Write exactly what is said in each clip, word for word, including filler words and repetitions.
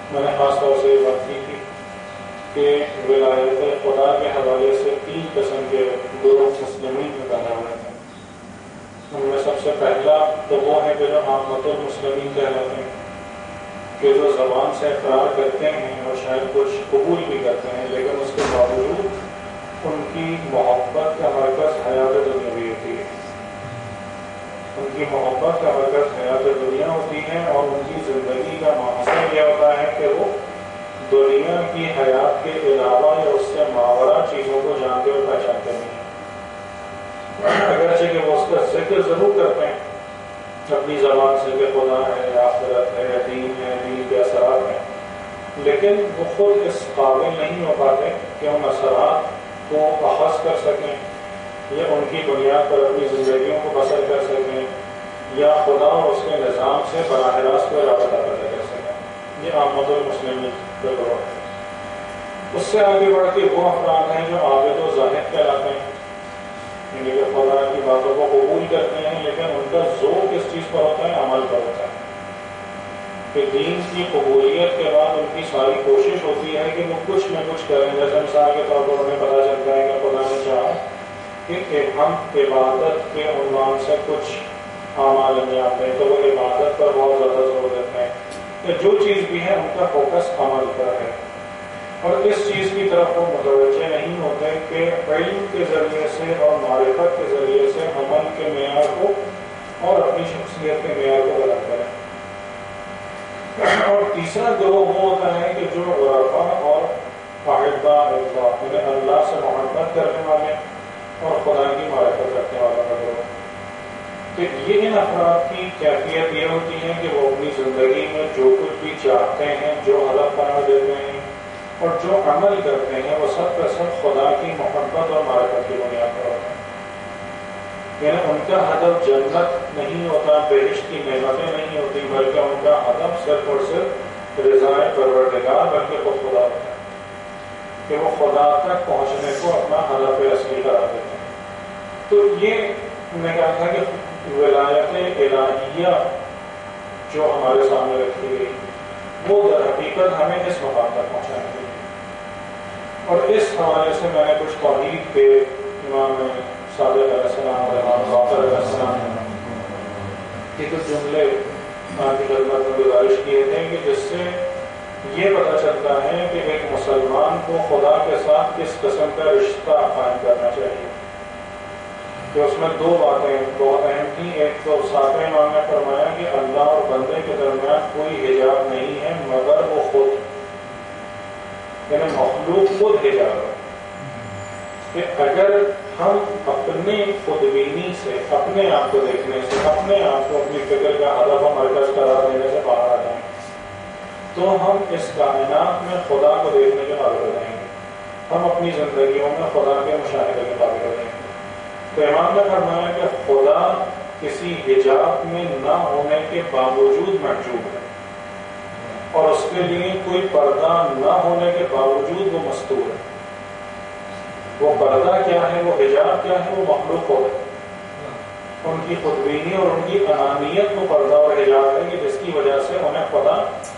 میں نے خاص طور سے یہ بات کی تھی کہ ولایت خدا کے حوالے سے تین قسم کے گروہ مسلمین میں پیدا ہوئے ہیں. ان میں سب سے پہلا تو وہ ہے کہ جو عامت المسلمین کہلاتے ہیں، کہ جو زبان سے اقرار کرتے ہیں اور شاید کچھ قبول بھی کرتے ہیں، لیکن اس کے باوجود ان کی محبت کا مرکز حیات دنیاوی ہوتی ہے. ان کی محبت کا مرکز حیات دنیا ہوتی ہے، اور ان کی زندگی کا مقصد یہ ہوتا ہے کہ وہ دنیا کی حیات کے علاوہ یا اس سے ماورا چیزوں کو جانتے اور پہچانتے نہیں. اگرچہ کہ وہ اس کا ذکر ضرور کرتے ہیں اپنی زبان سے کہ خدا ہے، آخرت ہے، دین ہے، دین کے اثرات ہیں، لیکن وہ خود اس قابل نہیں ہو پاتے کہ ان اثرات کو اخذ کر سکیں یا ان کی بنیاد پر اپنی زندگیوں کو بسر کر سکیں یا خدا اور اس کے نظام سے براہ راست کوئی رابطہ پیدا کر سکیں. یہ عامت المسلمین کا گروہ ہے. اس سے آگے بڑھ کے وہ افراد ہیں جو عابد و زاہد کہلاتے ہیں، یعنی کہ خدا کی باتوں کو قبول کرتے ہیں، لیکن ان کا زور کس چیز پر ہوتا ہے؟ عمل پر ہوتا ہے. کہ دین کی قبولیت کے بعد ان کی ساری کوشش ہوتی ہے کہ وہ کچھ نہ کچھ کریں. جیسے مثال کے طور پر انہیں پتہ چلتا ہے کہ خدا نے چاہا کہ ہم عبادت کے عنوان سے کچھ اعمال انجام دیں، تو وہ عبادت پر بہت زیادہ زور دیتے ہیں کہ جو چیز بھی ہے ان کا فوکس عمل پر ہے، اور اس چیز کی طرف وہ متوجہ نہیں ہوتے کہ علم کے ذریعے سے اور معرفت کے ذریعے سے عمل کے معیار کو اور اپنی شخصیت کے معیار کو بلند کریں. اور تیسرا گروہ وہ ہوتا ہے کہ جو غرفا اور احباء اللہ، یعنی اللہ سے محبت کرنے والے اور خدا کی معرفت رکھنے والوں کا گروہ. تو یہ ان افراد کی کیفیت یہ ہوتی ہے کہ وہ اپنی زندگی میں جو کچھ بھی چاہتے ہیں، جو ہدف قرار دیتے ہیں اور جو عمل کرتے ہیں، وہ سب کا سب خدا کی محبت اور معرفت کی بنیاد پر ہوتا ہے. یعنی ان کا ہدف جنت نہیں ہوتا، بہشت کی نعمتیں نہیں ہوتی، بلکہ ان کا ہدف صرف اور صرف رضائے پروردگار بلکہ خود خدا ہوتا ہے، کہ وہ خدا تک پہنچنے کو اپنا ہدف اصلی قرار دیتے ہیں. تو یہ میں کہا تھا کہ ولایت الہیہ جو ہمارے سامنے رکھی گئی وہ در حقیقت ہمیں اس مقام تک پہنچانے کے لیے. اور اس حوالے سے میں نے کچھ توحید کے امام صادق علیہ السلام اور امام باقر علیہ السلام کے کچھ جملے آپ کی خدمت میں گزارش کیے تھے کہ جس سے یہ پتہ چلتا ہے کہ ایک مسلمان کو خدا کے ساتھ کس قسم کا رشتہ قائم کرنا چاہیے. کہ اس میں دو باتیں بہت اہم تھیں. ایک تو ساتویں امام نے فرمایا کہ اللہ اور بندے کے درمیان کوئی حجاب نہیں ہے مگر وہ خود، یعنی مخلوق خود حجاب ہے. کہ اگر ہم اپنے خودبینی سے، اپنے آپ کو دیکھنے سے، اپنے آپ کو اپنی فکر کا ہدف و مرکز قرار دینے سے باہر آ جائیں تو ہم اس کائنات میں خدا کو دیکھنے کے قابل ہو جائیں گے، ہم اپنی زندگیوں میں خدا کے مشاہدے کے قابل ہو جائیں گے. تو امام نے فرمایا کہ خدا کسی حجاب میں نہ ہونے کے باوجود محجوب ہے، اور اس کے لیے کوئی پردہ نہ ہونے کے باوجود وہ مستور ہے. وہ پردہ کیا ہے، وہ حجاب کیا ہے؟ وہ مخلوق ہو ہے. ان کی خودبینی اور ان کی انانیت کو پردہ اور حجاب ہے کہ جس کی وجہ سے انہیں خدا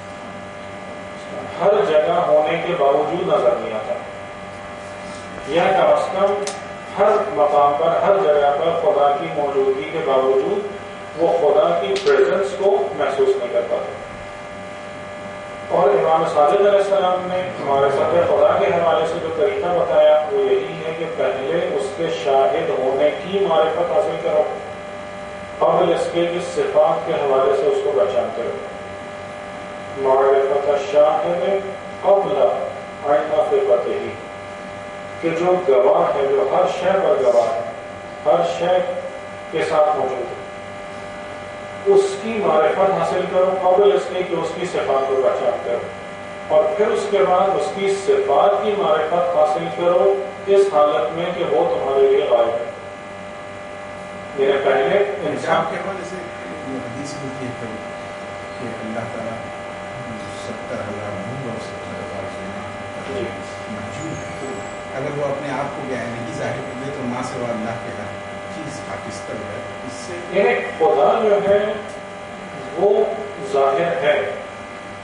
ہر جگہ ہونے کے باوجود نظر نہیں آتا، یا کم از کم ہر مقام پر، ہر جگہ پر خدا کی موجودگی کے باوجود وہ خدا کی پریزنس کو محسوس نہیں کر پاتے. اور امام صادق علیہ السلام نے ہمارے ساتھ خدا کے حوالے سے جو طریقہ بتایا وہ یہی ہے کہ پہلے اس کے شاہد ہونے کی معرفت حاصل کرو، قبل اس کے کہ صفات کے حوالے سے اس کو پہچانتے رہو. معرفت الشاہد قبل عین صفتہ، کہ جو گواہ ہے، جو ہر شے پر گواہ ہے، ہر شے کے ساتھ موجود ہے، اس کی معرفت حاصل کرو قبل اس کے کہ اس کی صفات کو پہچان کرو، اور پھر اس کے بعد اس کی صفات کی معرفت حاصل کرو اس حالت میں کہ وہ تمہارے لیے غائب ہے. یعنی پہلے انسان کے حوالے سے حدیث میں یہ کہ اللہ تعالیٰ ستر ہزار نور اور ستر ہزار موجود ہے، تو اگر وہ اپنے آپ کو بیان نہیں ظاہر کر دے تو ماں سے اللہ کے ہر چیز حافظ کر ہے. اس سے خدا جو ہے وہ ظاہر ہے،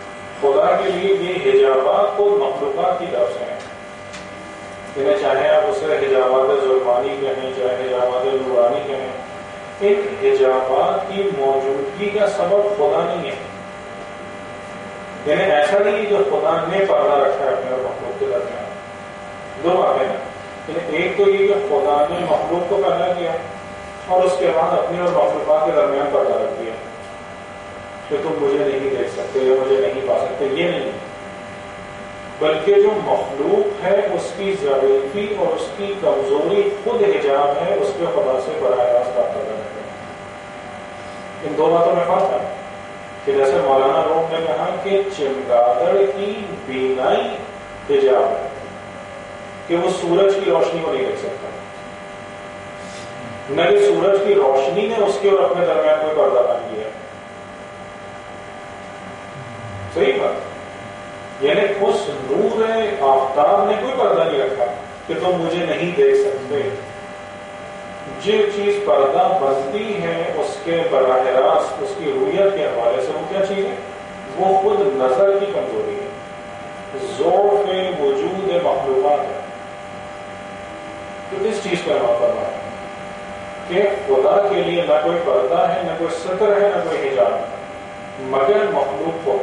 خدا کے لیے یہ حجابات خود مخلوقات کی طرف سے ہیں. انہیں چاہے آپ اسے حجابات ظلمانی کہیں چاہے حجابات نورانی کہیں، ان حجابات کی موجودگی کا سبب خدا نہیں ہے. یعنی ایسا نہیں کہ خدا نے پردہ رکھا ہے اپنے اور مخلوق کے درمیان. دو باتیں ہیں. یعنی ایک تو یہ کہ خدا نے مخلوق کو پیدا کیا اور اس کے بعد اپنے اور مخلوقات کے درمیان پردہ رکھ دیا کہ تم مجھے نہیں دیکھ سکتے یا مجھے نہیں پا سکتے. یہ نہیں، بلکہ جو مخلوق ہے اس کی ضعیفی اور اس کی کمزوری خود حجاب ہے اس پہ خدا سے براہ راست بات کر رہے ہیں. ان دو باتوں میں فرق ہے کہ جیسے مولانا روم نے کہا کہ چمگادڑ کی بینائی حجاب ہے کہ وہ سورج کی روشنی کو نہیں دیکھ سکتا، نہ کہ سورج کی روشنی نے اس کے اور اپنے درمیان کوئی پردہ بن کیا. صحیح بات، یعنی اس نور آفتاب نے کوئی پردہ نہیں رکھا کہ تم مجھے نہیں دیکھ سکتے. جو چیز پردہ بنتی ہے اس کے براہ راست اس کی رویت کے حوالے سے وہ کیا چیز ہے؟ وہ خود نظر کی کمزوری ہے، ضعف وجود مخلوقات ہے. تو اس چیز کا نام کرنا ہے کہ خدا کے لیے نہ کوئی پردہ ہے، نہ کوئی ستر ہے، نہ کوئی حجاب ہے، مگر مخلوق کو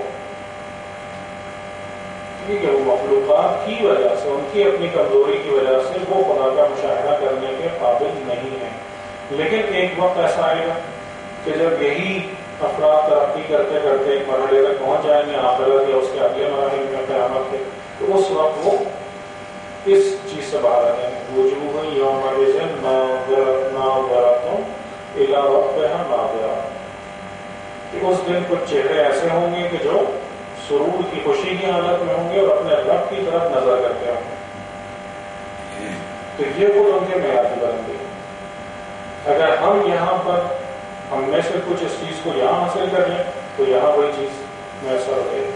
کہ وہ مخلوقات کی وجہ سے ان کی اپنی کمزوری کی وجہ سے وہ خدا کا مشاہدہ کرنے کے قابل نہیں ہیں. لیکن ایک وقت ایسا آئے گا کہ جب یہی افراد ترقی کرتے کرتے ایک مرحلے تک پہنچ جائیں گے آخرت یا اس کے اگلے مراحل میں قیامت کے، تو اس وقت وہ اس چیز سے باہر آ جائیں گے. وجوہ یومئذ ناظرۃ الی ربھا ناظرہ، کہ اس دن کچھ چہرے ایسے ہوں گے کہ جو سرور کی خوشی کی حالت میں ہوں گے اور اپنے رب کی طرف نظر کرتے ہوں گے. تو یہ خود ان کے معیار کی بلندی ہے. اگر ہم یہاں پر ہم میں سے کچھ اس چیز کو یہاں حاصل کر لیں تو یہاں وہی چیز میسر ہو جائے گی.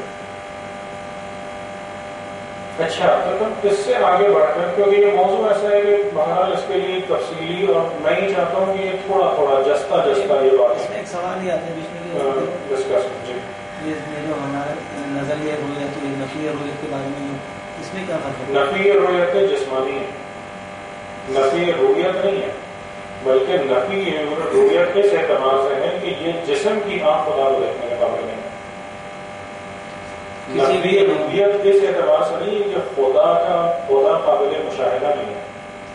اچھا، تو اس سے آگے بڑھ کر، کیونکہ یہ موضوع ایسا ہے کہ بہرحال اس کے لیے تفصیلی، اور میں ہی چاہتا ہوں کہ یہ تھوڑا تھوڑا جستا جستا یہ بات ہے. ایک سوال یہ آتا ہے بیچ میں ڈسکس. جی، یہ جو ہمارا نظریہ رویت ہے، نفی رویت کے بارے میں اس میں کیا فرق ہے؟ نفی رویت جسمانی ہے، نفی رویت نہیں ہے، بلکہ نفی رویت اس اعتبار سے ہے کہ یہ جسم کی آنکھ خدا کو دیکھنے کے قابل نہیں ہے. نفی رویت اس اعتبار سے نہیں ہے کہ خدا کا خدا قابل مشاہدہ نہیں ہے،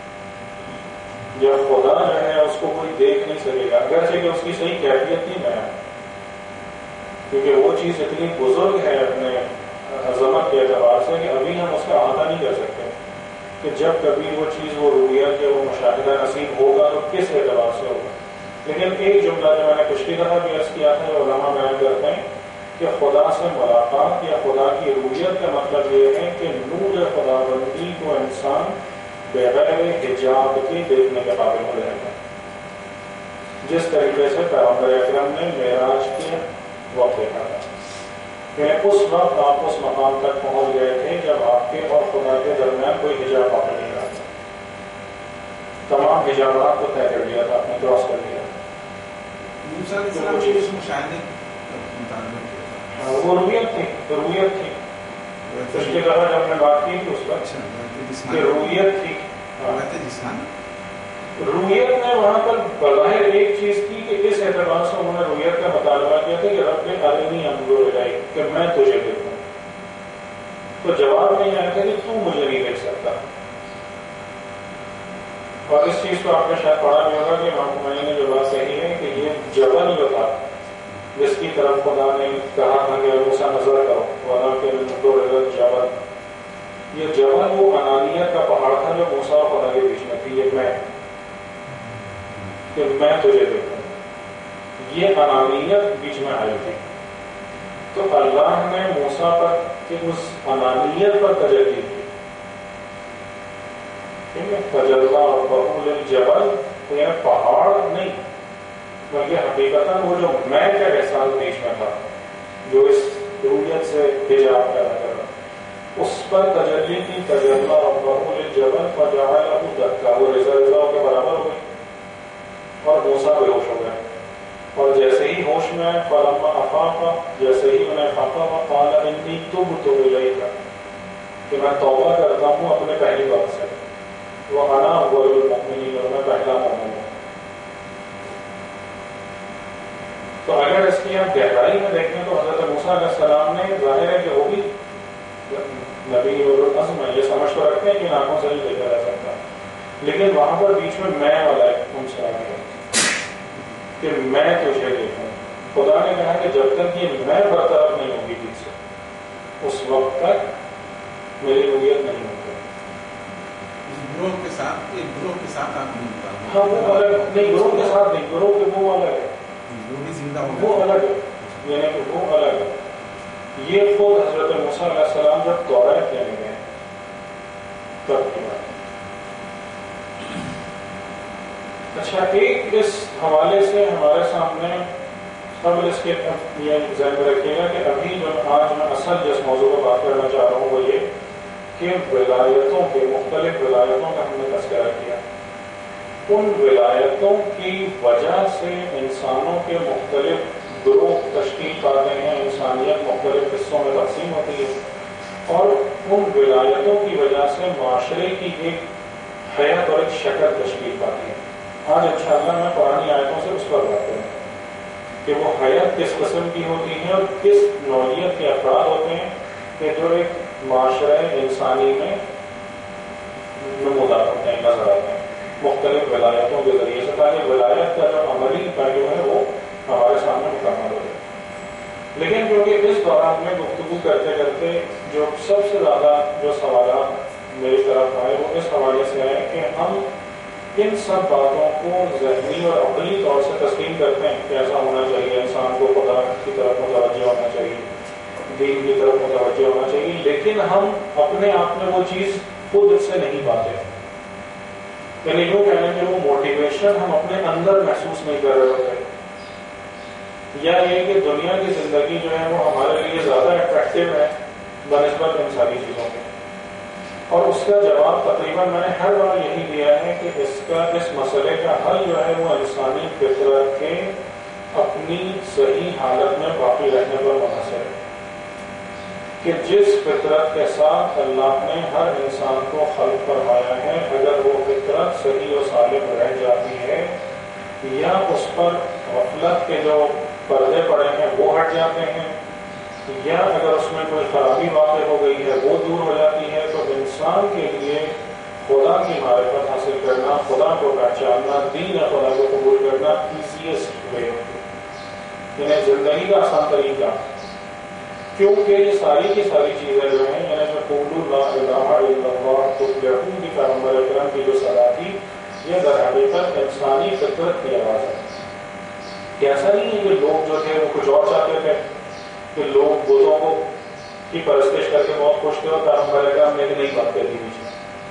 یا خدا جو ہے اس کو کوئی دیکھ نہیں سکے گا، اگرچہ کہ اس کی صحیح کیفیت نہیں ہے، کیونکہ وہ چیز اتنی بزرگ ہے اپنے عظمت کے اعتبار سے کہ ابھی ہم اس کا احاطہ نہیں کر سکتے کہ جب کبھی وہ چیز وہ رویت یا وہ مشاہدہ نصیب ہوگا تو کس اعتبار سے ہوگا. لیکن ایک جملہ جو میں نے پچھلی دفعہ بھی عرض کیا تھا، علماء بیان کرتے ہیں کہ خدا سے ملاقات یا خدا کی رویت کا مطلب یہ ہے کہ نور خدا بندی کو انسان بغیر حجاب کے دیکھنے کے قابل ہو جائے گا، جس طریقے سے پیغمبر اکرم نے معراج کے وقت دیکھا تھا. کہ اس وقت آپ اس مقام تک پہنچ گئے تھے جب آپ کے اور خدا کے درمیان کوئی حجاب باقی نہیں رہا تھا. تمام حجابات کو طے کر لیا تھا، آپ نے کراس کر لیا. وہ رویت تھی، رویت تھی. پچھلی دفعہ جب ہم نے بات کی تھی اس پر کہ رویت تھی. رویت نے وہاں پر بظاہر ایک چیز کی کہ اس اعتبار سے انہوں نے رویت کا مطالبہ کیا تھا کہ رب نے ارنی انظر الیک، کہ میں تجھے دیکھوں. تو جواب نہیں آیا تھا کہ تو مجھے نہیں دیکھ سکتا. اور اس چیز کو آپ نے شاید پڑھا بھی ہوگا کہ امام خمینی نے جو بات کہی ہے کہ یہ جبل جو تھا جس کی طرف خدا نے کہا تھا کہ موسیٰ نظر کرو وَلَا کہ نُظُرِ الْجَبَلِ، یہ جبل وہ انانیت کا پہاڑ تھا جو موسیٰ اور خدا کے بیچ میں تھی. یہ میں کہ میں تجھے دیکھوں، یہ انانیت بیچ میں آئی تھی. تو اللہ نے موسیٰ پر کہ اس انانیت پر تجلی کی. ٹھیک ہے، تجلی اور بہول الجبل، تو یہ پہاڑ نہیں بلکہ حقیقتاً وہ جو میں کا احساس بیچ میں تھا جو اس رویت سے حجاب پیدا کر رہا، اس پر تجلی کی. تجلی اور بہول الجبل فجعلہ دکا، وہ رضا رضا کے برابر ہو گئی اور موسیٰ بے ہوش ہو گئے. اور جیسے ہی ہوش میں فلما افاق، جیسے ہی انہیں خفا قال انی تبت الیک، کہ میں توبہ کرتا ہوں اپنے پہلی بات سے، وانا اول المؤمنین، اور میں پہلا مومن ہوں۔ تو اگر اس کی آپ گہرائی میں دیکھیں تو حضرت موسیٰ علیہ السلام نے ظاہر ہے کہ وہ بھی نبی العزم ہے، یہ سمجھ تو رکھتے ہیں کہ آنکھوں سے نہیں دیکھا جا سکتا، لیکن وہاں پر بیچ میں میں والا ایک ان سے آ گیا کہ میں تجھے دیکھوں۔ خدا نے کہا کہ جب تک یہ میں برطرف نہیں ہوگی بیچ سے، اس وقت تک میری رویت نہیں ہوگی۔ گروہ کے ساتھ ایک گروہ کے ساتھ آپ نہیں بتا رہے۔ ہاں وہ الگ نہیں، گروہ کے ساتھ نہیں، گروہ کے وہ الگ ہے، وہ بھی زندہ ہو وہ الگ ہے، یعنی کہ وہ الگ ہے۔ یہ خود حضرت موسیٰ علیہ السلام جب دورہ کیا گئے تب کی بات۔ اچھا، ایک اس حوالے سے ہمارے سامنے قبل اس کے یہ ذہن میں رکھیے گا کہ ابھی جو آج میں اصل جس موضوع پر بات کرنا چاہ رہا ہوں وہ یہ کہ ولایتوں کے مختلف ولایتوں کا ہم نے تذکرہ کیا، ان ولایتوں کی وجہ سے انسانوں کے مختلف گروہ تشکیل پاتے ہیں، انسانیت مختلف حصوں میں تقسیم ہوتی ہے، اور ان ولایتوں کی وجہ سے معاشرے کی ایک حیت اور ایک شکل تشکیل پاتی ہے۔ آج انشاءاللہ میں قرآنی آیتوں سے اس پر بات کروں کہ وہ حیت کس قسم کی ہوتی ہے اور کس نوعیت کے افراد ہوتے ہیں کہ جو ایک معاشرے انسانی میں نمودار ہوتے ہیں، نظر آتے ہیں مختلف ولایتوں کے ذریعے سے، تاکہ ولایت کا جو عملی پہلو ہے وہ ہمارے سامنے مکمل ہو جائے۔ لیکن کیونکہ اس دوران میں گفتگو کرتے کرتے جو سب سے زیادہ جو سوالات میری طرف آئے وہ اس حوالے سے آئے کہ ہم ان سب باتوں کو ذہنی اور عقلی طور سے تسلیم کرتے ہیں کہ ایسا ہونا چاہیے، انسان کو خدا کی طرف متوجہ ہونا چاہیے، دین کی طرف متوجہ ہونا چاہیے، لیکن ہم اپنے آپ میں وہ چیز خود سے نہیں پاتے، یعنی یوں کہنے کہ وہ موٹیویشن ہم اپنے اندر محسوس نہیں کر رہے ہوتے، یا یہ کہ دنیا کی زندگی جو ہے وہ ہمارے لیے زیادہ اٹریکٹیو ہے بنسبت ان ساری چیزوں کے۔ اور اس کا جواب تقریباً میں نے ہر بار یہی دیا ہے کہ اس کا اس مسئلے کا حل جو ہے وہ انسانی فطرت کے اپنی صحیح حالت میں باقی رہنے پر منحصر ہے، کہ جس فطرت کے ساتھ اللہ نے ہر انسان کو خلق فرمایا ہے، اگر وہ فطرت صحیح و سالم رہ جاتی ہے یا اس پر غفلت کے جو پردے پڑے ہیں وہ ہٹ جاتے ہیں، یا اگر اس میں کوئی خرابی واقع ہو گئی ہے وہ دور ہو جاتی ہے، تو انسان کے لیے خدا کی معرفت حاصل کرنا، خدا کو پہچاننا، دین خدا کو قبول کرنا ایزیسٹ وے ہوتی ہے، یعنی زندگی کا آسان طریقہ، کیونکہ یہ ساری کی ساری چیزیں جو ہیں، یعنی جو قولوا لا الہ الا اللہ تفلحون کی پیغمبر اکرم کی جو صدا تھی، یہ در حقیقت انسانی فطرت کی آواز ہے، کہ ایسا نہیں ہے کہ لوگ جو تھے وہ کچھ اور چاہتے تھے، کہ لوگ بتوں کو کی پرستش کر کے بہت خوش تھے اور پیغمبر اکرم نے نہیں بات کر دی پیچھے،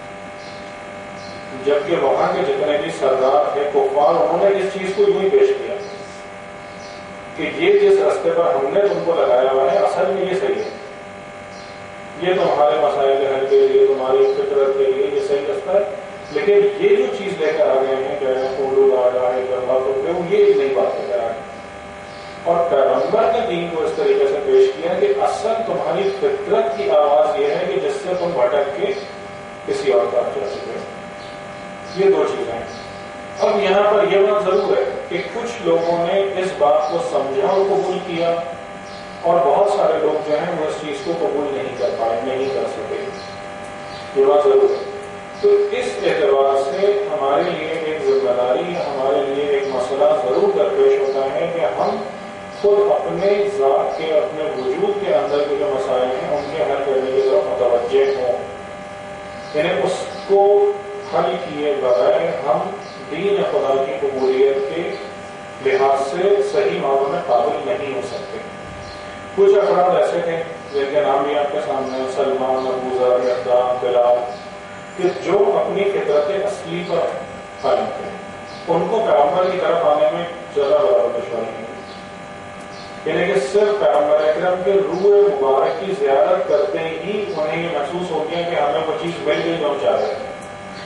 جبکہ وہاں کے جتنے بھی سردار تھے کفار، انہوں نے اس چیز کو یوں ہی پیش کیا کہ یہ جس راستے پر ہم نے تم کو لگایا ہوا ہے اصل میں یہ صحیح ہے، یہ تمہارے مسائل کے حل کے لیے، تمہاری فطرت کے لیے یہ صحیح راستہ ہے، لیکن یہ جو چیز لے کر آ گئے ہیں کہ قولوا لا الہ الا اللہ تو وہ یہ نہیں بات لے کر آ گئے، اور پیغمبر نے دین کو اس طریقے سے پیش کیا کہ اصل تمہاری فطرت کی آواز یہ ہے کہ جس سے تم بھٹک کے کسی اور طرف جا سکے۔ یہ دو چیزیں ہیں۔ اب یہاں پر یہ بات ضرور ہے کہ کچھ لوگوں نے اس بات کو سمجھا اور قبول کیا، اور بہت سارے لوگ جو ہیں وہ اس چیز کو قبول نہیں کر پائے، نہیں کر سکے، یہ بات ضرور ہے۔ تو اس اعتبار سے ہمارے لیے ایک ذمہ داری، ہمارے لیے ایک مسئلہ ضرور درپیش ہوتا ہے کہ ہم خود اپنے ذات کے، اپنے وجود کے اندر کے جو مسائل ہیں ان کے حل کرنے کی طرف متوجہ ہوں، یعنی اس کو حل کیے بغیر ہم دین خدا کی قبولیت کے لحاظ سے صحیح معنوں میں قابل نہیں ہو سکتے۔ کچھ افراد ایسے تھے جن کے نام بھی آپ کے سامنے، سلمان، ابو ذر، مقدام، بلال، کہ جو اپنی فطرت اصلی پر قائم تھے، ان کو پیغمبر کی طرف آنے میں زیادہ بڑا دشواری نہیں، یعنی کہ صرف پیغمبر اکرم کے روح مبارک کی زیارت کرتے ہی انہیں یہ محسوس ہو گیا کہ ہمیں وہ چیز مل گئی جو ہم چاہ رہے تھے،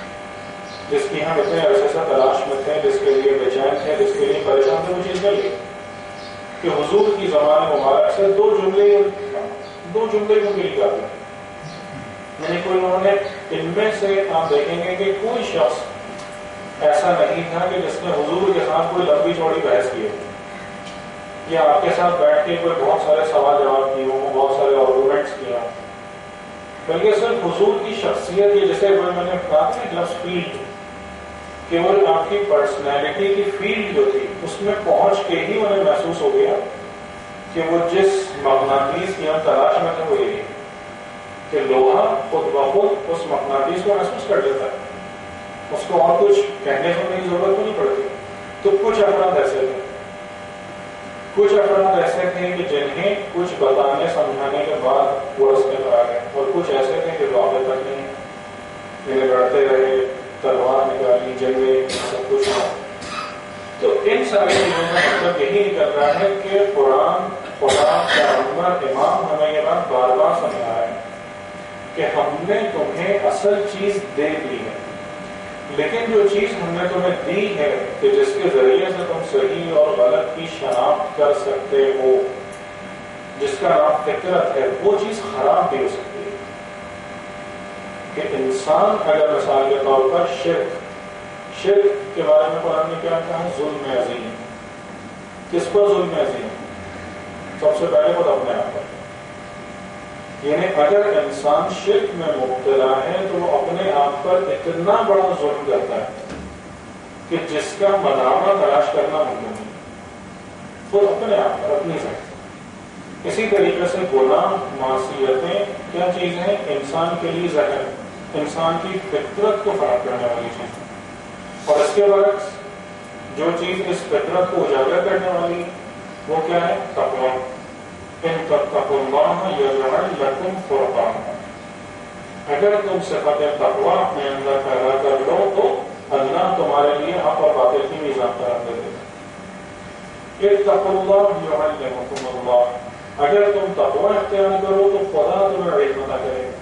جس کی ہم اتنے عرصے سے تلاش میں تھے، جس کے لیے بے چین تھے، جس کے لیے پریشان تھے، وہ چیز مل گئی۔ کہ حضور کی زبان مبارک سے دو جملے دو جملے کو مل کر دیں، یعنی کوئی انہوں نے ان میں سے آپ دیکھیں گے کہ کوئی شخص ایسا نہیں تھا کہ جس نے حضور کے ساتھ کوئی لمبی چوڑی بحث کی ہو، یا آپ کے ساتھ بیٹھ کے کوئی بہت سارے سوال جواب کیے ہوں، بہت سارے آرگومنٹس کیے ہوں، بلکہ صرف حضور کی شخصیت یہ جیسے میں نے کہا تھا کہ لفظ فیلڈ، کہ وہ آپ کی پرسنالٹی کی فیلڈ جو تھی اس میں پہنچ کے ہی انہیں محسوس ہو گیا کہ وہ جس مغناطیس کی ہم تلاش میں تھے وہ یہی کہ لوہا خود بخود اس مغناطیس کو محسوس کر لیتا ہے، اس کو اور کچھ کہنے سننے کی ضرورت نہیں پڑتی. تو کچھ افراد ایسے تھے کچھ افراد ایسے تھے کہ جنہیں کچھ بتانے سمجھانے کے بعد وہ رستے پر آ گئے، اور کچھ ایسے تھے کہ واقع تک نہیں میرے لڑتے رہے، تلوار نکالی، جنگیں، سب کچھ. تو ان ساری چیزوں کا مطلب یہی نکل رہا ہے کہ قرآن خدا پیغمبر امام ہمیں یہ بات بار بار سمجھا رہے ہیں کہ ہم نے تمہیں اصل چیز دے دی ہے، لیکن جو چیز ہم نے تمہیں دی ہے کہ جس کے ذریعے سے تم صحیح اور غلط کی شناخت کر سکتے ہو، جس کا نام فطرت ہے، وہ چیز خراب بھی ہو سکتی ہے. کہ انسان اگر مثال کے طور پر شرک شرک کے بارے میں قرآن نے کیا کہا ہے؟ ظلم عظیم. کس پر ظلم عظیم؟ سب سے پہلے خود اپنے آپ پر. یعنی اگر انسان شرک میں مبتلا ہے تو وہ اپنے آپ پر اتنا بڑا ظلم کرتا ہے کہ جس کا مداوع تلاش کرنا ممکن نہیں، خود اپنے آپ پر، اپنی ذات. اسی طریقے سے گناہ معصیتیں کیا چیز ہیں؟ انسان کے لیے زہر، انسان کی فطرت کو خراب کرنے والی چیز. اور اس کے برعکس جو چیز اس فطرت کو اجاگر کرنے والی وہ کیا ہے؟ تقویٰ. ان تتقوا اللہ یجعل لکم فرقانا. اگر تم صفت تقویٰ اپنے اندر پیدا کر لو تو اللہ تمہارے لیے حق اور باطل کی میزان قرار دے دے گا. اتقوا اللہ یعلمکم اللہ. اگر تم تقویٰ اختیار کرو تو خدا تمہیں علم عطا کرے گا.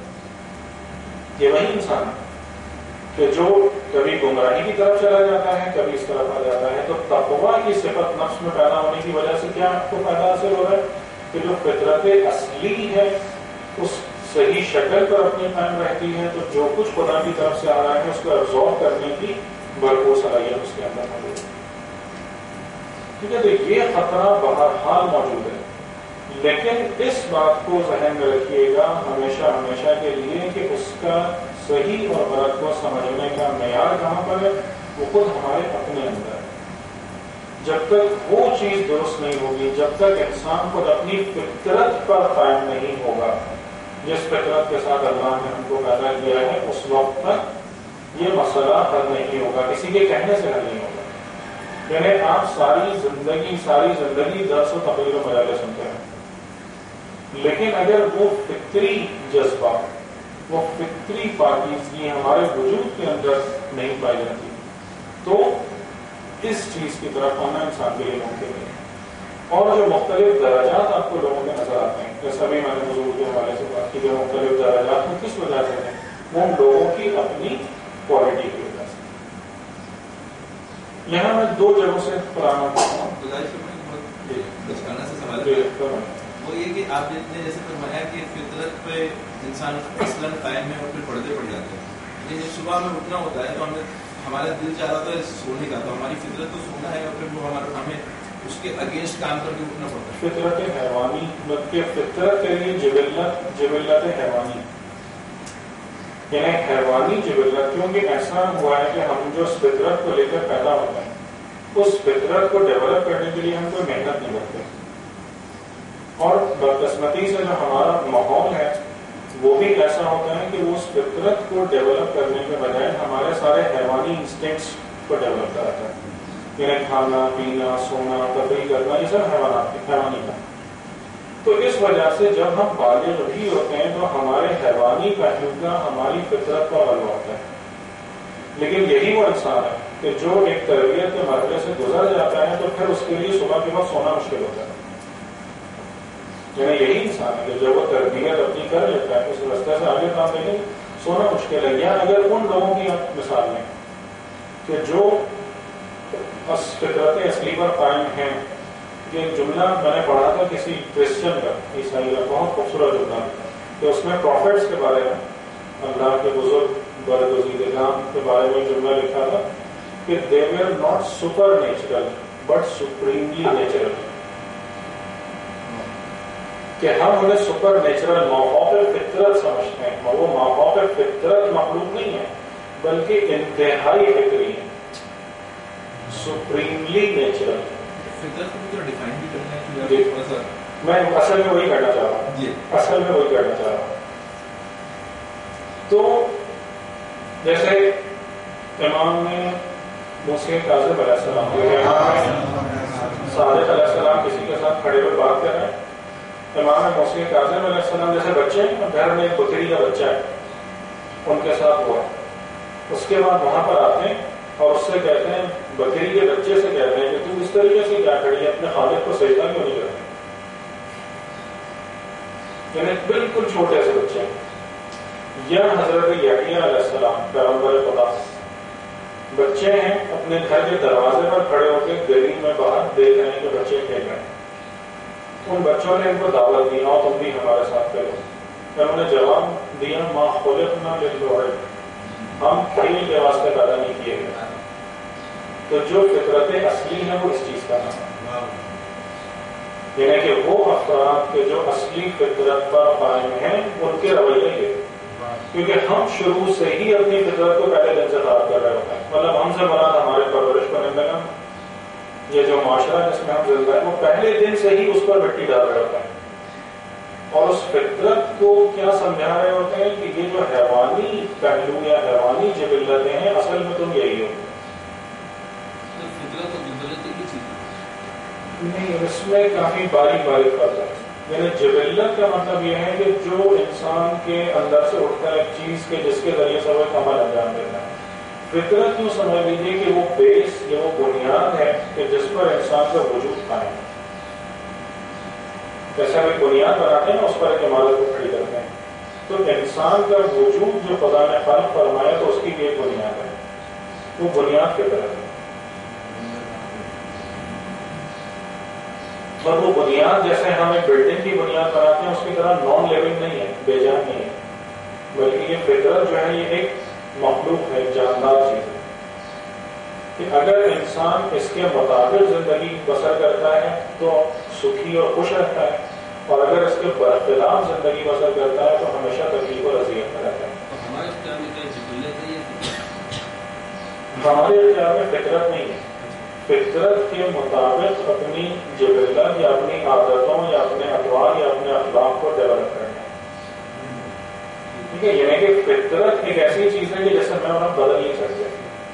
یہ وہی انسان ہے کہ جو کبھی گمراہی کی طرف چلا جاتا ہے، کبھی اس طرف آ جاتا ہے. تو تقویٰ کی صفت نفس میں پیدا ہونے کی وجہ سے کیا آپ کو فائدہ حاصل ہو رہا ہے کہ جو فطرت اصلی ہے اس صحیح شکل پر اپنی قائم رہتی ہے. تو جو کچھ خدا کی طرف سے آ رہا ہے اس کو ابزارب کرنے کی بھرپور صلاحیت اس کے اندر موجود ہے. ٹھیک ہے، تو یہ خطرہ بہرحال موجود ہے، لیکن اس بات کو ذہن میں رکھیے گا ہمیشہ ہمیشہ کے لیے کہ اس کا صحیح اور غلط کو سمجھنے کا معیار کہاں پر ہے؟ وہ خود ہمارے اپنے اندر ہے. جب تک وہ چیز درست نہیں ہوگی، جب تک انسان خود اپنی فطرت پر قائم نہیں ہوگا جس فطرت کے ساتھ اللہ نے ہم کو پیدا کیا ہے، اس وقت تک یہ مسئلہ حل نہیں ہوگا، کسی کے کہنے سے حل نہیں ہوگا. یعنی آپ ساری زندگی ساری زندگی درس و تقریر و مجالس سنتے ہیں، لیکن اگر وہ فطری جذبہ، وہ فطری پاکیزگی ہمارے وجود کے اندر نہیں پائی جاتی تو اس چیز کی طرف آنا انسان کے لیے ممکن نہیں. اور جو مختلف درجات آپ کو لوگوں کے نظر آتے ہیں، جیسا بھی میں نے حضور کے حوالے سے بات کی، جو مختلف درجات وہ کس وجہ سے ہیں؟ وہ ہم لوگوں کی اپنی کوالٹی کی وجہ سے. یہاں میں دو جگہوں سے پرانا کرتا ہوں. وہ یہ کہ آپ نے جیسے فرمایا کہ فطرت پہ انسان اصلاً قائم ہے اور پھر پردے پڑ جاتے ہیں. لیکن جب صبح میں اٹھنا ہوتا ہے تو ہمیں ہمارا دل چاہ رہا تھا سونے کا، تو ہماری فطرت تو سونا ہے اور پھر وہ ہمارا ہمیں اس کے اگینسٹ کام کر کے اٹھنا پڑتا ہے. فطرت حیوانی بلکہ فطرت کے لیے جبلت جبلت حیوانی، یعنی حیوانی جبلت، کیونکہ ایسا ہوا ہے کہ ہم جو اس فطرت کو لے کر پیدا ہوتے ہیں اس فطرت کو ڈیولپ کرنے کے لیے ہم کوئی محنت نہیں کرتے. اور بدقسمتی سے جو ہمارا ماحول ہے وہ بھی ایسا ہوتا ہے کہ وہ اس فطرت کو ڈیولپ کرنے کے بجائے ہمارے سارے حیوانی انسٹنکٹس کو ڈیولپ کراتا ہے. یعنی کھانا پینا سونا تفریح کرنا یہ سب حیوانات حیوانی کا. تو اس وجہ سے جب ہم بالغ بھی ہوتے ہیں تو ہمارے حیوانی پہلو کا ہماری فطرت پر غلبہ ہوتا ہے. لیکن یہی وہ انسان ہے کہ جو ایک تربیت کے مرحلے سے گزر جاتا ہے تو پھر اس کے لیے صبح کے وقت سونا مشکل ہوتا ہے. یعنی یہی انسان ہے کہ جب وہ تربیت اپنی کر لیتا ہے اس راستے سے آگے کام لیکن سونا مشکل ہے. یا اگر ان لوگوں کی مثال لیں کہ جو فطرت اصلی پر قائم ہیں کہ ایک جملہ میں نے پڑھا تھا کسی کرسچن کا، عیسائی کا، بہت خوبصورت جملہ کہ اس میں پروفیٹس کے بارے میں، اللہ کے بزرگ برگزیدگان کے بارے میں جملہ لکھا تھا کہ they were not supernatural but supremely natural, کہ ہم انہیں سپر نیچرل ماحول فطرت سمجھتے ہیں، وہ ماحول فطرت مخلوق نہیں ہے بلکہ انتہائی فطری ہے، سپریملی نیچرل۔ فطرت کو بھی ڈیفائن بھی کرنا ہے تھوڑا سا، میں اصل میں وہی کرنا چاہ رہا ہوں جی اصل میں وہی کرنا چاہ رہا ہوں تو جیسے امام نے موسیٰ کاظم علیہ السلام صادق علیہ السلام کسی کے ساتھ کھڑے ہوئے بات کر رہے ہیں، امام موسیٰ کاظم علیہ السلام جیسے بچے ہیں، گھر میں ایک بکری کا بچہ ہے ان کے ساتھ ہوا، اس کے بعد وہاں پر آتے ہیں اور اس سے کہتے ہیں، بکری کے بچے سے کہتے ہیں کہ تم اس طریقے سے کیا کھڑی ہے، اپنے خالق کو سجدہ کیوں نہیں کرتے؟ یعنی بالکل چھوٹے سے بچے ہیں۔ یا حضرت یحییٰ علیہ السلام پیغمبر خدا، بچے ہیں اپنے گھر کے دروازے پر کھڑے ہو کے گلی میں باہر دیکھ رہے ہیں کہ بچے کھیل رہے ہیں، ان بچوں نے ان کو دعوت دی، آؤ تم بھی ہمارے ساتھ کھیلو، انہوں نے جواب دیا ما خلقنا للعب، ہم کھیل کے واسطے پیدا نہیں کیے گئے۔ تو جو فطرت اصلی ہے وہ اس چیز کا نام ہے، یعنی کہ وہ افراد کے جو اصلی فطرت پر قائم ہیں ان کے رویے کے، کیونکہ ہم شروع سے ہی اپنی فطرت کو پہلے دن سے خراب کر رہے ہوتے ہیں، مطلب ہم سے مراد ہمارے پرورش کنندگان، یہ جو معاشرہ جس میں ہم زندہ ہیں وہ پہلے دن سے ہی اس پر مٹی ڈال رہے ہوتے ہیں، اور اس فطرت کو کیا سمجھا رہے ہوتے ہیں کہ یہ جو حیوانی پہلو یا حیوانی جبلتیں ہیں اصل میں تم یہی ہو۔ فطرت اور جبلت ایک ہی چیز نہیں، اس میں کافی باریک باریک فرق ہے، یعنی جبلت کا مطلب یہ ہے کہ جو انسان کے اندر سے اٹھتا ہے ایک چیز کے جس کے ذریعے سے وہ ایک عمل انجام دیتا ہے۔ فطرت یوں سمجھ لیجیے کہ وہ بیس یا وہ بنیاد ہے کہ جس پر انسان کا وجود قائم ہے، جیسے ہم ایک بنیاد بناتے ہیں نا اس پر ایک عمارت کو کھڑی کرتے ہیں، تو انسان کا وجود جو خدا نے خلق فرمایا تو اس کی ایک بنیاد ہے، وہ بنیاد فطرت ہے، اور وہ بنیاد جیسے ہم ایک بلڈنگ کی بنیاد بناتے ہیں اس کی طرح نان لیونگ نہیں ہے، بے جان نہیں ہے، بلکہ یہ فطرت جو ہے یہ ایک مخلوق ہے، جاندار چیز ہے، کہ اگر انسان اس کے مطابق زندگی بسر کرتا ہے تو سکھی اور خوش رہتا ہے، اور اگر اس کے برخلاف زندگی بسر کرتا ہے تو ہمیشہ تکلیف اور اذیت میں رہتا ہے۔ ہمارے اختیار میں کیا جبلت ہے یا ہمارے اختیار میں فطرت نہیں ہے، فطرت کے مطابق اپنی جبلت یا اپنی عادتوں یا اپنے اطوار یا اپنے اخلاق کو ڈیولپ کرنا ہے، ٹھیک ہے؟ یعنی کہ فطرت ایک ایسی چیز ہے کہ جیسے میں انہیں بدل نہیں سکتے،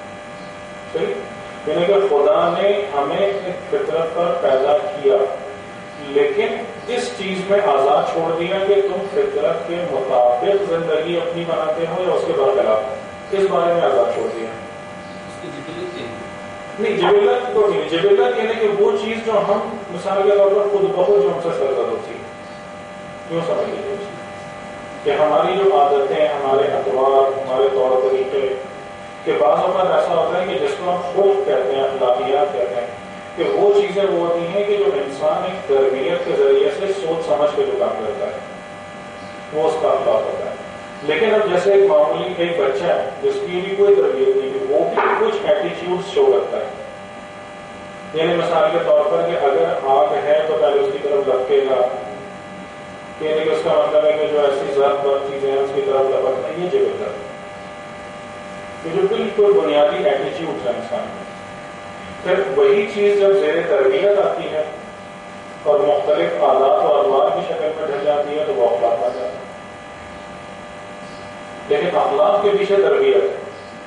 صحیح؟ یعنی کہ خدا نے ہمیں ایک فطرت پر پیدا کیا لیکن اس چیز میں آزاد چھوڑ دیا کہ تم فطرت کے مطابق زندگی اپنی بناتے ہو یا اس کے برخلاف، اس بارے میں آزاد چھوڑ دیا۔ اس کی جبلت کیا ہے؟ نہیں، جبلت کو نہیں، جبلت یعنی کہ وہ چیز جو ہم مثال کے طور پر خود بخود جو ہم سے سرزد ہوتی ہے، یوں سمجھ لیجیے کہ ہماری جو عادتیں، ہمارے اطوار، ہمارے طور طریقے، کہ بعض اوقات ایسا ہوتا ہے کہ جس کو ہم خلق کہتے ہیں، اخلاقیات کہتے ہیں، کہ وہ چیزیں وہ ہوتی ہیں کہ جو انسان ایک تربیت کے ذریعے سے سوچ سمجھ کے جو کام کرتا ہے وہ اس کا اخلاق ہوتا ہے۔ لیکن اب جیسے ایک معمولی ایک بچہ ہے جس کی بھی کوئی تربیت نہیں ہے، وہ بھی کچھ ایٹیٹیوڈ شو کرتا ہے، یعنی مثال کے طور پر کہ اگر آگ ہے تو پہلے اس کی طرف لپکے گا، یعنی کہ اس کا مطلب ہے کہ جو ایسی ذات پر چیزیں ہیں اس کی طرف لپکنا، یہ جبلت ہے، یہ جو بالکل بنیادی ایٹیٹیوڈ ہے انسان میں۔ پھر وہی چیز جب زیر تربیت آتی ہے اور مختلف عادات و ادوار کی شکل میں ڈھل جاتی ہے تو وہ اخلاق بن جاتا ہے، لیکن اخلاق کے پیچھے تربیت ہے۔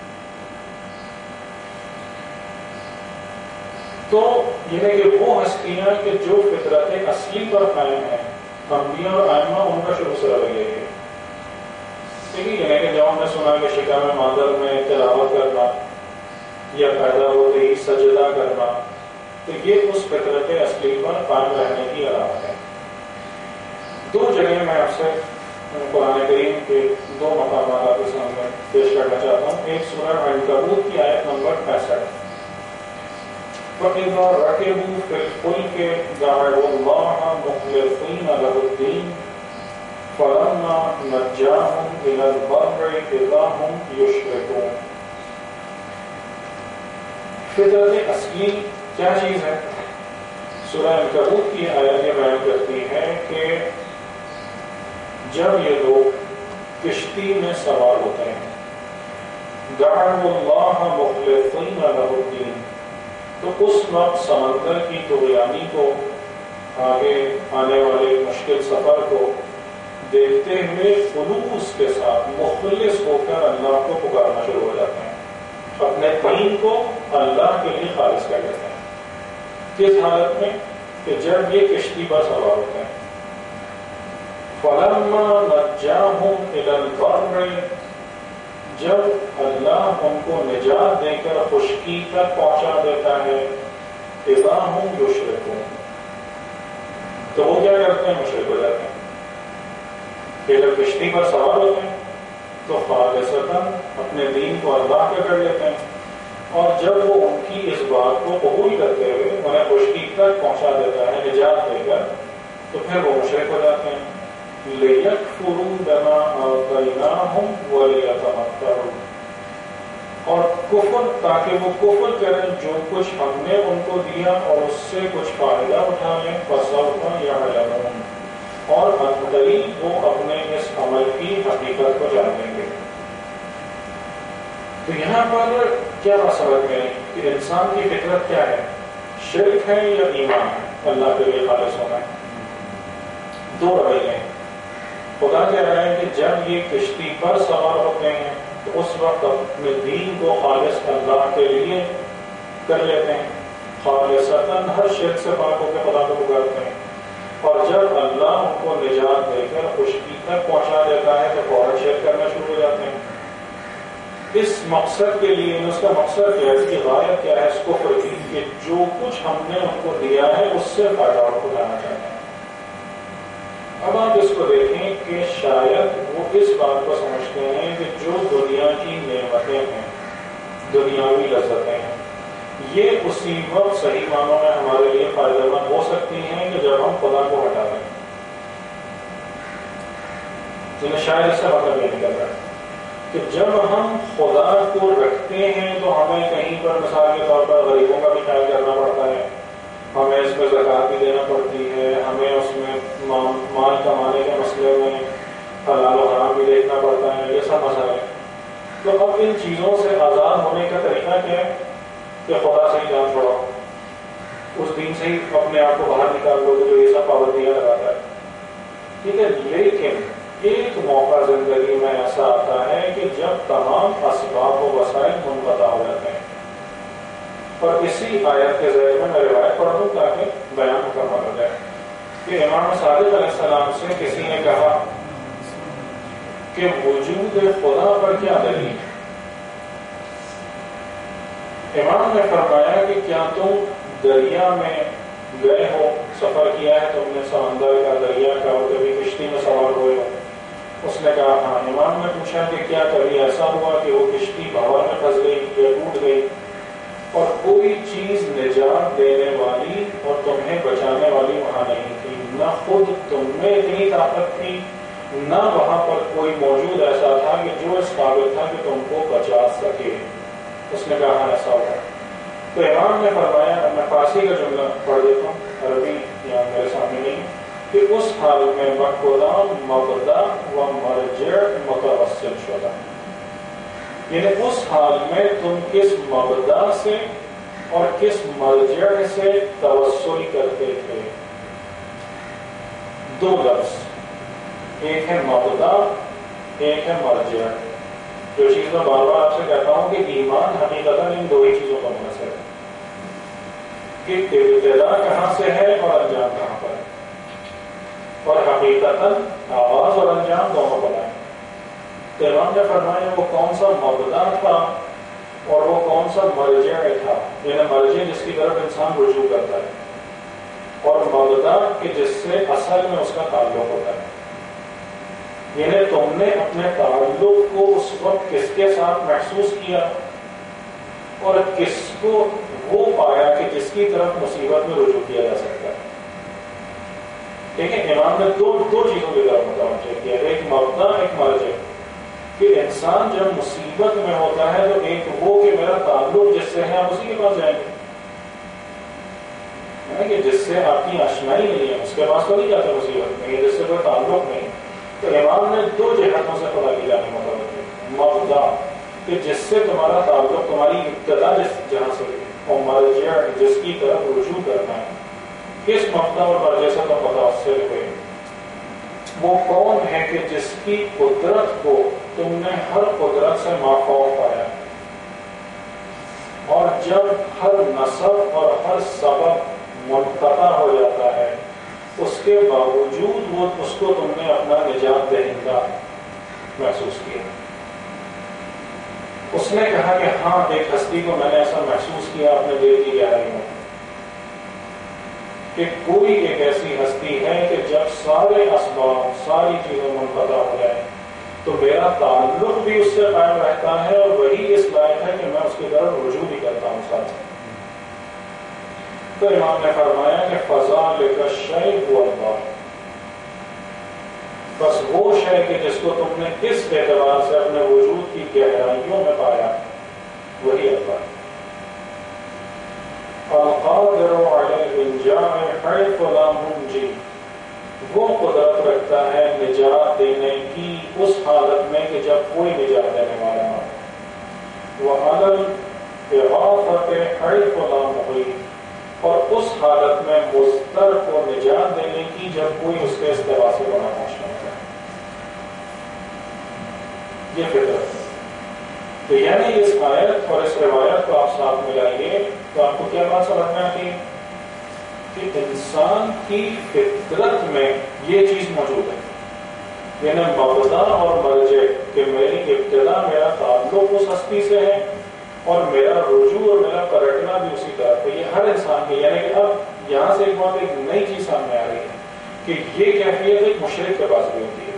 تو یہ ہے کہ وہ ہستیاں کہ جو فطرت اصلی پر قائم ہیں، انبیاء اور ائمہ، ان کا شروع سے رویہ ہے، ٹھیک ہے؟ یعنی کہ جب ہم نے سنا کہ شکم مادر میں تلاوت کرنا یا پیدا ہوتے ہی سجدہ کرنا، تو یہ اس فطرت اصلی پر قائم رہنے کی علامت ہے۔ دو جگہ میں آپ سے قرآن کریم کے دو مقامات آپ کے سامنے پیش کرنا چاہتا ہوں۔ ایک سورہ عنکبوت کی آیت نمبر پینسٹھ، فَإِذَا رَكِبُوا فِي الْفُلْكِ دَعَوُا اللَّهَ مُخْلِصِينَ لَهُ الدِّينَ فَلَمَّا نَجَّاهُمْ إِلَى الْبَرِّ إِذَا هُمْ يُشْرِكُونَ. فطرت اصلی کیا چیز ہے؟ سورہ عنکبوت کی آیت یہ بیان کرتی ہے کہ جب یہ لوگ کشتی میں سوار ہوتے ہیں دعوا اللہ مخلصین لہ الدین، تو اس وقت سمندر کی طغیانی کو، آگے آنے والے مشکل سفر کو دیکھتے ہوئے خلوص کے ساتھ مخلص ہو کر اللہ کو پکارنا شروع ہو جاتے ہیں، اپنے دین کو اللہ کے لیے خالص کر لیتے ہیں. کس حالت میں؟ کہ جب یہ کشتی پر سوار ہوتے ہیں. فَلَمَّا نَجَّاهُمْ إِلَى الْبَرِّ، جب اللہ ان کو نجات دے کر خشکی تک پہنچا دیتا ہے، إِذَا هُمْ يُشْرِكُونَ، تو وہ کیا کرتے ہیں؟ مشرک ہو جاتے ہیں. کہ جب کشتی پر سوار ہوتے ہیں تو خالصتاً اپنے دین کو اللہ کے کر لیتے ہیں، اور جب وہ ان کی اس بات کو قبول کرتے ہوئے انہیں خشکی تک پہنچا دیتا ہے نجات دے کر، تو پھر وہ مشرک ہو جاتے ہیں. لِيَكْفُرُوا بِمَا آتَيْنَاهُمْ وَلِيَتَمَتَّعُوا، اور کفر، تاکہ وہ کفر کریں جو کچھ ہم نے ان کو دیا اور اس سے کچھ فائدہ اٹھا لیں. فَسَوْفَ يَعْلَمُونَ، اور عنقریب وہ اپنے اس عمل کی حقیقت کو جان لیں گے. تو یہاں پر کیا سبق ہے کہ انسان کی فطرت کیا ہے؟ شرک ہے یا ایمان ہے؟ اللہ کے لیے خالص ہونا ہے. دو رویے ہیں. خدا کہہ رہا ہے کہ جب یہ کشتی پر سوار ہوتے ہیں تو اس وقت اپنے دین کو خالص اللہ کے لیے کر لیتے ہیں، خالصتاً ہر شرک سے پاک ہو کے خدا کو پکارتے ہیں، اور جب اللہ ان کو نجات دے کر خشکی تک پہنچا دیتا ہے تو فوراً شرک کرنا شروع ہو جاتے ہیں. اس مقصد کے لیے اس کا مقصد کیا ہے، اس کی غایت کیا ہے اس کفر کی، کہ جو کچھ ہم نے ان کو دیا ہے اس سے فائدہ اٹھانا چاہتے ہیں. اب آپ اس کو دیکھیں کہ شاید وہ اس بات کو سمجھتے ہیں کہ جو دنیا کی نعمتیں ہیں، دنیاوی لذتیں ہیں، یہ اسی وقت صحیح معنوں میں ہمارے لیے فائدہ مند ہو سکتی ہیں کہ جب ہم خدا کو ہٹا دیں. تو شاید اس کا مطلب یہ نکل رہا ہے کہ جب ہم خدا کو رکھتے ہیں تو ہمیں کہیں پر مثال کے طور پر غریبوں کا بھی خیال کرنا پڑتا ہے، ہمیں اس میں زکوٰۃ بھی دینا پڑتی ہے، ہمیں اس میں مال کمانے کے مسئلے میں حلال و حرام بھی دیکھنا پڑتا ہے، یہ سب مسئلے. تو اب ان چیزوں سے آزاد ہونے کا طریقہ کیا ہے کہ خدا سے ہی جان چھوڑو، اس دین سے ہی اپنے آپ کو باہر نکال دو جو یہ سب پابندیاں لگاتا ہے. ٹھیک ہے، لیکن ایک موقع زندگی میں ایسا آتا ہے کہ جب تمام اسباب و وسائل منقطع ہو جاتے ہیں. اور اسی آیت کے ذریعے میں میں روایت پڑھ دوں تاکہ بیان مکمل ہو جائے کہ امام صادق علیہ السلام سے کسی نے کہا کہ وجود خدا پر کیا دلیل ہے؟ امام نے فرمایا کہ کیا تم دریا میں گئے ہو، سفر کیا ہے تم نے سمندر کا، دریا کا، اور کبھی کشتی میں سوار ہوئے ہو؟ اس نے کہا ہاں. امام نے پوچھا کہ کیا کبھی ایسا ہوا کہ وہ کشتی بہار میں پھنس گئی یا ٹوٹ گئی اور کوئی چیز نجات دینے والی اور تمہیں بچانے والی وہاں نہیں تھی، نہ خود تم میں اتنی طاقت تھی، نہ وہاں پر کوئی موجود ایسا تھا کہ جو اس قابل تھا کہ تم کو بچا سکے؟ اس نے کہا ہاں ایسا ہوا. تو امام نے فرمایا، میں فارسی کا جملہ پڑھ دیتا ہوں، عربی یہاں میرے سامنے نہیں، کہ اس حال میں بخدا مبدا و مرجع متوسل شدہ، یعنی اس حال میں تم کس مبدا سے اور کس مرجع سے توسل کرتے تھے. دو لفظ، ایک ہے مبدا، ایک ہے مرجع. جو چیز میں بار بار آپ سے کہتا ہوں کہ ایمان حقیقتاً ان دو ہی چیزوں کا منحصر ہے کہ ابتدا کہاں سے ہے اور انجام کہاں پر ہے، اور حقیقتاً آغاز اور انجام دونوں بنائے. تو امام نے فرمایا وہ کون سا مبدا تھا اور وہ کون سا مرجع تھا، یعنی مرجع جس کی طرف انسان رجوع کرتا ہے، اور مبدا کہ جس سے اصل میں اس کا تعلق ہوتا ہے. یعنی تم نے اپنے تعلق کو اس وقت کس کے ساتھ محسوس کیا اور کس کو وہ پایا کہ جس کی طرف مصیبت میں رجوع کیا جا سکتا ہے. ٹھیک ہے، امام نے دو دو چیزوں کی طرف متوجہ کیا، ایک مبدا ایک مرجع. کہ انسان جب مصیبت میں ہوتا ہے تو ایک وہ کہ میرا تعلق جس سے ہے آپ اسی کے پاس جائیں گے، کہ جس سے آپ کی آشنائی نہیں ہے اس کے پاس تو نہیں جاتے مصیبت میں، جس سے کوئی تعلق نہیں. تو امام نے دو جہتوں سے خدا کی جانے متوجہ. مبدا کہ جس سے تمہارا تعلق، تمہاری ابتدا جس جہاں سے، اور مرجع جس کی طرف رجوع کرنا ہے. کس مبدا اور مرجع سے تم متاثر ہوئے؟ وہ کون ہے کہ جس کی قدرت کو تم نے ہر قدرت سے مافوق پایا، اور جب ہر نسب اور ہر سبب منقطع ہو جاتا ہے اس کے باوجود وہ اس کو تم نے اپنا نجات دہندہ محسوس کیا. اس نے کہا کہ ہاں ایک ہستی کو میں نے ایسا محسوس کیا اپنے دل کی گہرائی میں کہ کوئی ایک ایسی ہستی ہے کہ جب سارے اسباب ساری چیزیں منقطع ہو جائیں تو میرا تعلق بھی اس سے قائم رہتا ہے، اور وہی اس لائق ہے کہ میں اس کی طرف رجوع بھی کرتا ہوں ساتھ. تو امام نے فرمایا کہ فَذَلِكَ الشَّيْءُ هُوَ اللَّهُ، بس وہ شے کہ جس کو تم نے کس اعتبار سے اپنے وجود کی گہرائیوں میں پایا وہی اللہ. القادر علی الانجاء حیث لا منجی، وہ قدرت رکھتا ہے نجات دینے کی اس حالت میں کہ جب کوئی نجات دینے والا نہ ہو. وعلی الاغاثۃ حیث لا مغیث، اور اس حالت میں مضطر کو نجات دینے کی جب کوئی اس کے استغاثے سے بنا پہنچنا ہوتا ہے. یہ فطرت ہے. تو یعنی اس آیت اور اس روایت کو آپ ساتھ ملائیے تو آپ کو کیا بات سمجھ میں آتی ہے کہ انسان کی فطرت میں یہ چیز موجود ہے، یعنی مبدا اور مرجع کہ میری ابتدا میرا تعلق اس ہستی سے ہے اور میرا رجوع اور میرا پلٹنا بھی اسی طرف ہے. یہ ہر انسان کی، یعنی کہ اب یہاں سے ایک بات ایک نئی چیز سامنے آ رہی ہے کہ یہ کیفیت ایک مشرک کے پاس بھی ہوتی ہے.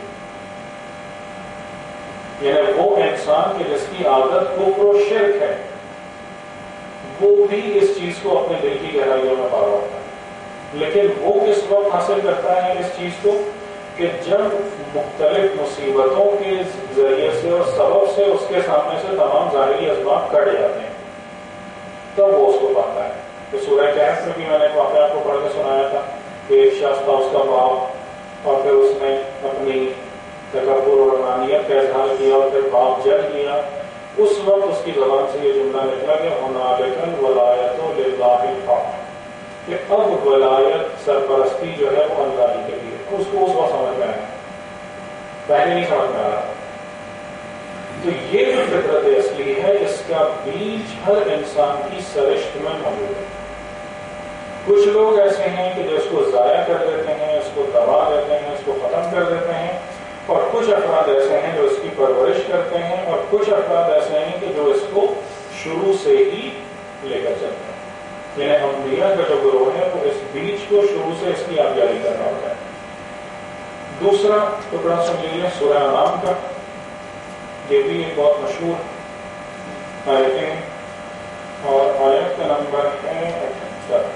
یعنی وہ انسان کہ جس کی عادت کفر و شرک ہے وہ بھی اس چیز کو اپنے دل کی گہرائیوں میں پا رہا ہوتا ہے. لیکن وہ کس وقت حاصل کرتا ہے اس چیز کو کہ جب مختلف مصیبتوں کے ذریعے سے اور سبب سے اس کے سامنے سے تمام ظاہری اسباب کٹ جاتے ہیں تب وہ اس کو پاتا ہے. کہ سورہ کہف میں بھی میں نے ایک واقعہ کو پڑھ کے سنایا تھا کہ ایک شخص تھا، اس کا باپ، اور پھر اس نے اپنی تکبر اور انانیت کا اظہار کیا اور پھر باپ جل گیا. اس وقت اس کی زبان سے یہ جملہ نکلا کہ هُنَالِكَ الْوَلَایَةُ لِلَّهِ الْحَقِّ، کہ اب ولایت سرپرستی جو ہے وہ اللہ ہی کے لیے. اس کو اس وقت سمجھ میں آیا، پہلے نہیں سمجھ میں آ رہا. تو یہ جو فطرت اصلی ہے اس کا بیج ہر انسان کی سرشت میں موجود ہے. کچھ لوگ ایسے ہیں کہ جو اس کو ضائع کر دیتے ہیں، اس کو دبا دیتے ہیں، اس کو ختم کر دیتے ہیں، اور کچھ افراد ایسے ہیں جو اس کی پرورش کرتے ہیں، اور کچھ افراد ایسے ہیں کہ جو اس کو شروع سے ہی لے کر چلتے ہیں. یعنی انبیاء کا جو گروہ ہے وہ اس بیج کو شروع سے اس کی آبیاری کر رہا ہوتا ہے. دوسرا ٹکڑا سن لیجیے سورہ انعام کا، یہ بھی ایک بہت مشہور آیتیں ہیں اور آیت کا نمبر ہے اٹھہتر.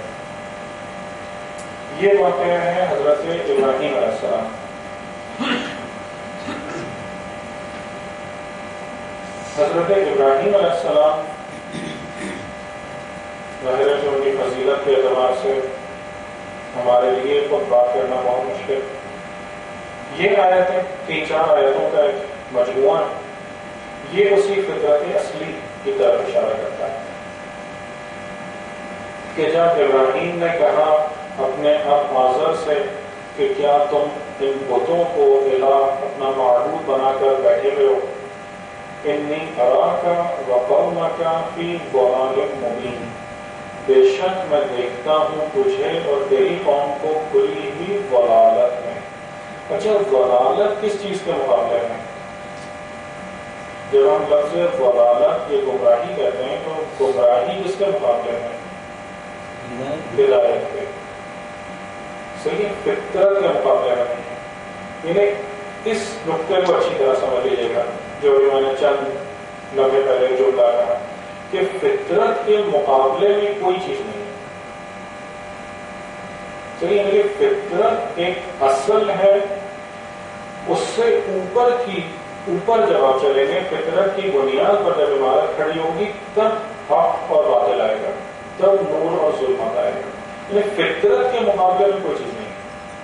یہ واقعہ ہے حضرت ابراہیم علیہ السلام. حضرت ابراہیم علیہ السلام ظاہر ہے کہ ان کی فضیلت کے اعتبار سے ہمارے لیے خود بات کرنا بہت مشکل. یہ آیتیں تین چار آیتوں کا ایک مجموعہ، یہ اسی فطرت اصلی کی طرف اشارہ کرتا ہے کہ جب ابراہیم نے کہا اپنے اب آزر سے کہ کیا تم ان بتوں کو الہ اپنا معبود بنا کر بیٹھے ہوئے ہو، انی اراک وقومک فی ضلال مبین، بے شک میں دیکھتا ہوں تجھے اور تیری قوم کو کھلی ہوئی ضلالت میں. اچھا ضلالت کس چیز کے مقابلے میں؟ جب ہم لفظ ضلالت یہ گمراہی کہتے ہیں تو گمراہی کس کے مقابلے میں؟ ہدایت کے. صحیح، فطرت کے مقابلے میں نہیں ہے. یعنی اس نقطے کو اچھی طرح سمجھ لیجیے گا جو بھی میں نے چند لمحے پہلے جملہ کہا کہ فطرت کے مقابلے میں کوئی چیز نہیں ہے. چلیے یعنی کہ فطرت ایک اصل ہے، اس سے اوپر کی اوپر جب آپ چلیں گے فطرت کی بنیاد پر جب عمارت کھڑی ہوگی تب حق اور باطل آئے گا، تب نور اور ظلمت آئے گا. یعنی فطرت کے مقابلے میں کوئی چیز نہیں ہے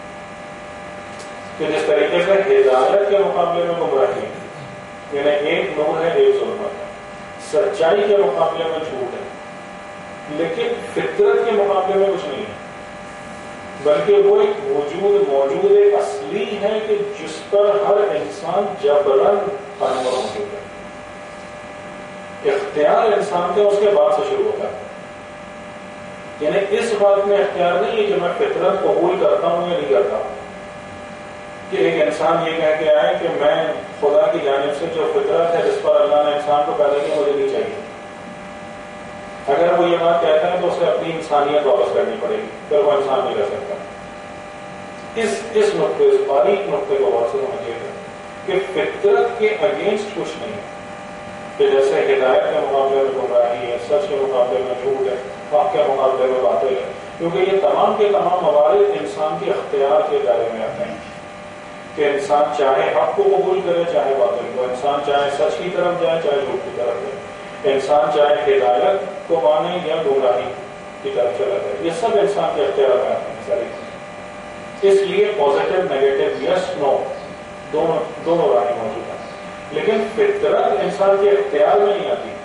کہ جس طریقے سے ہدایت کے مقابلے میں گمراہی ہے، یعنی ایک نور ہے ایک ظلمت ہے، سچائی کے مقابلے میں جھوٹ ہے، لیکن فطرت کے مقابلے میں کچھ نہیں ہے، بلکہ وہ ایک وجود موجود ایک اصلی ہے کہ جس پر ہر انسان جبراً قائم اور موجود ہے. اختیار انسان کا اس کے بعد سے شروع ہوتا ہے. یعنی اس بات میں اختیار نہیں ہے کہ میں فطرت قبول کرتا ہوں یا نہیں کرتا ہوں، کہ ایک انسان یہ کہہ کے آئے کہ میں خدا کی جانب سے جو فطرت ہے جس پر اللہ نے انسان کو پیدا کیا مجھے نہیں چاہیے. اگر وہ یہ بات کہتا ہے تو اسے اپنی انسانیت واپس کرنی پڑے گی، پھر وہ انسان نہیں رہ سکتا. اس اس نقطے اس باریک نقطے کو غور سے سمجھیے گا کہ فطرت کے اگینسٹ کچھ نہیں ہے، کہ جیسے ہدایت کے مقابلے میں گمراہی ہے، سچ کے مقابلے میں جھوٹ ہے، حق کے مقابلے میں باطل ہے، کیونکہ یہ تمام کے تمام موارد انسان کے اختیار کے دائرے میں آتے ہیں کہ انسان چاہے حق کو قبول کرے چاہے باطل کو، انسان چاہے سچ کی طرف جائے چاہے جھوٹ کی طرف جائے، انسان چاہے ہدایت کو مانے یا گمراہی کی طرف چلا جائے. یہ سب انسان کے اختیار میں آتے ہیں ساری. اس لیے پازیٹیو نیگیٹو یس نو دونوں دونوں راہیں موجود ہیں، لیکن فطرت انسان کے اختیار میں نہیں آتی،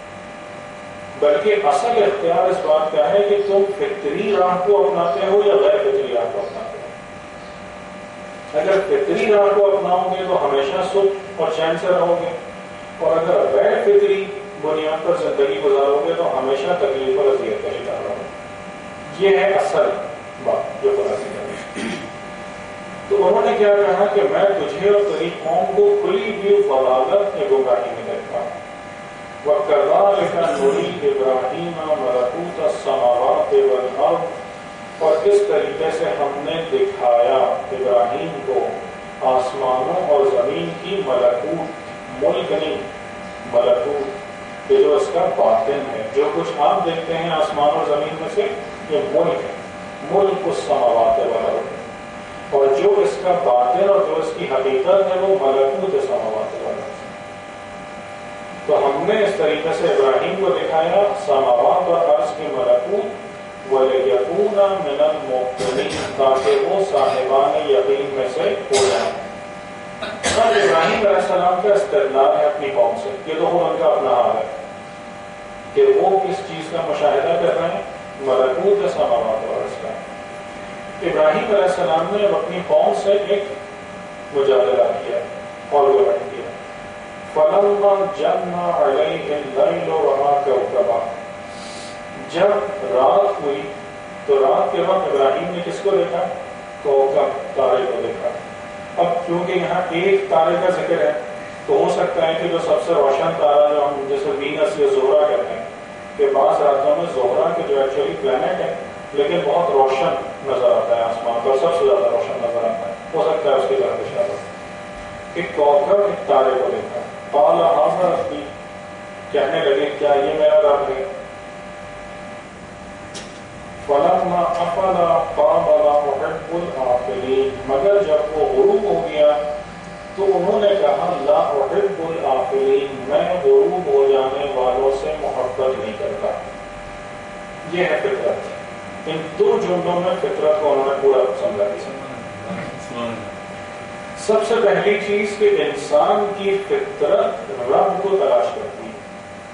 بلکہ اصل اختیار اس بات کا ہے کہ تم فطری راہ کو اپناتے ہو یا غیر فطری راہ کو اپناتے ہو. اگر فطری راہ کو اپناؤ گے تو ہمیشہ سکھ اور چین سے رہو گے، اور اگر غیر فطری بنیاد پر زندگی گزارو گے تو ہمیشہ تکلیف اور اذیت کا شکار رہو گے. یہ ہے اصل بات جو خدا سے کرے. تو انہوں نے کیا کہا کہ میں تجھے اور تیری قوم کو کھلی ہوئی ضلالت یا گمراہی میں دیکھتا ہوں. وَكَذَلِكَ نُرِي إِبْرَاهِيمَ مَلَكُوتَ السَّمَاوَاتِ وَالْأَرْضِ، اور اس طریقے سے ہم نے دکھایا ابراہیم کو آسمانوں اور زمین کی ملکوت، ملک نہیں ملکوت، کہ جو اس کا باطن ہے. جو کچھ آپ دیکھتے ہیں آسمان اور زمین میں سے یہ ملک ہے، ملک السماوات والارض، اور جو اس کا باطن اور جو اس کی حقیقت ہے وہ ملکوت السماوات والارض. تو ہم نے اس طریقے سے ابراہیم کو دکھایا سماوات اور عرض کی ملکوت، وَلِيَكُونَ مِنَ الْمُوقِنِينَ، تاکہ وہ صاحبان یقین میں سے ہو جائیں. اور ابراہیم علیہ السلام کا استدلال ہے اپنی قوم سے، یہ تو ان کا اپنا حال ہے کہ وہ کس چیز کا مشاہدہ کر رہے ہیں، ملکوت سماوات اور عرض کا. ابراہیم علیہ السلام نے اپنی قوم سے ایک مجادلہ کیا اور گورنمنٹ کیا. فَلَمَّا جَنَّ عَلَيْهِ اللَّيْلُ رَأَىٰ كَوْكَبًا، جب رات ہوئی تو رات کے وقت ابراہیم نے کس کو دیکھا؟ کوكب، تارے کو دیکھا. اب کیونکہ یہاں ایک تارے کا ذکر ہے تو ہو سکتا ہے کہ جو سب سے روشن تارا جو ہم جیسے وینس یا زہرا کہتے ہیں، کہ بعض راتوں میں زہرا کے جو ایکچولی پلانٹ ہے لیکن بہت روشن نظر آتا ہے آسمان پر، سب سے زیادہ روشن نظر آتا ہے، ہو سکتا ہے اس کی طرف اشارہ. ایک کوكب ایک تارے کو دیکھا. قال هذا ربی، کہنے لگے کیا یہ میرا رب ہے. فلما افل قال لا احب الآفلین، مگر جب وہ غروب ہو گیا تو انہوں نے کہا لا احب الآفلین، میں غروب ہو جانے والوں سے محبت نہیں کرتا. یہ ہے فطرت. ان دو جملوں میں فطرت کو انہوں نے پورا سمجھا دیا. سب سے پہلی چیز کہ انسان کی فطرت رب کو تلاش کرتی ہے.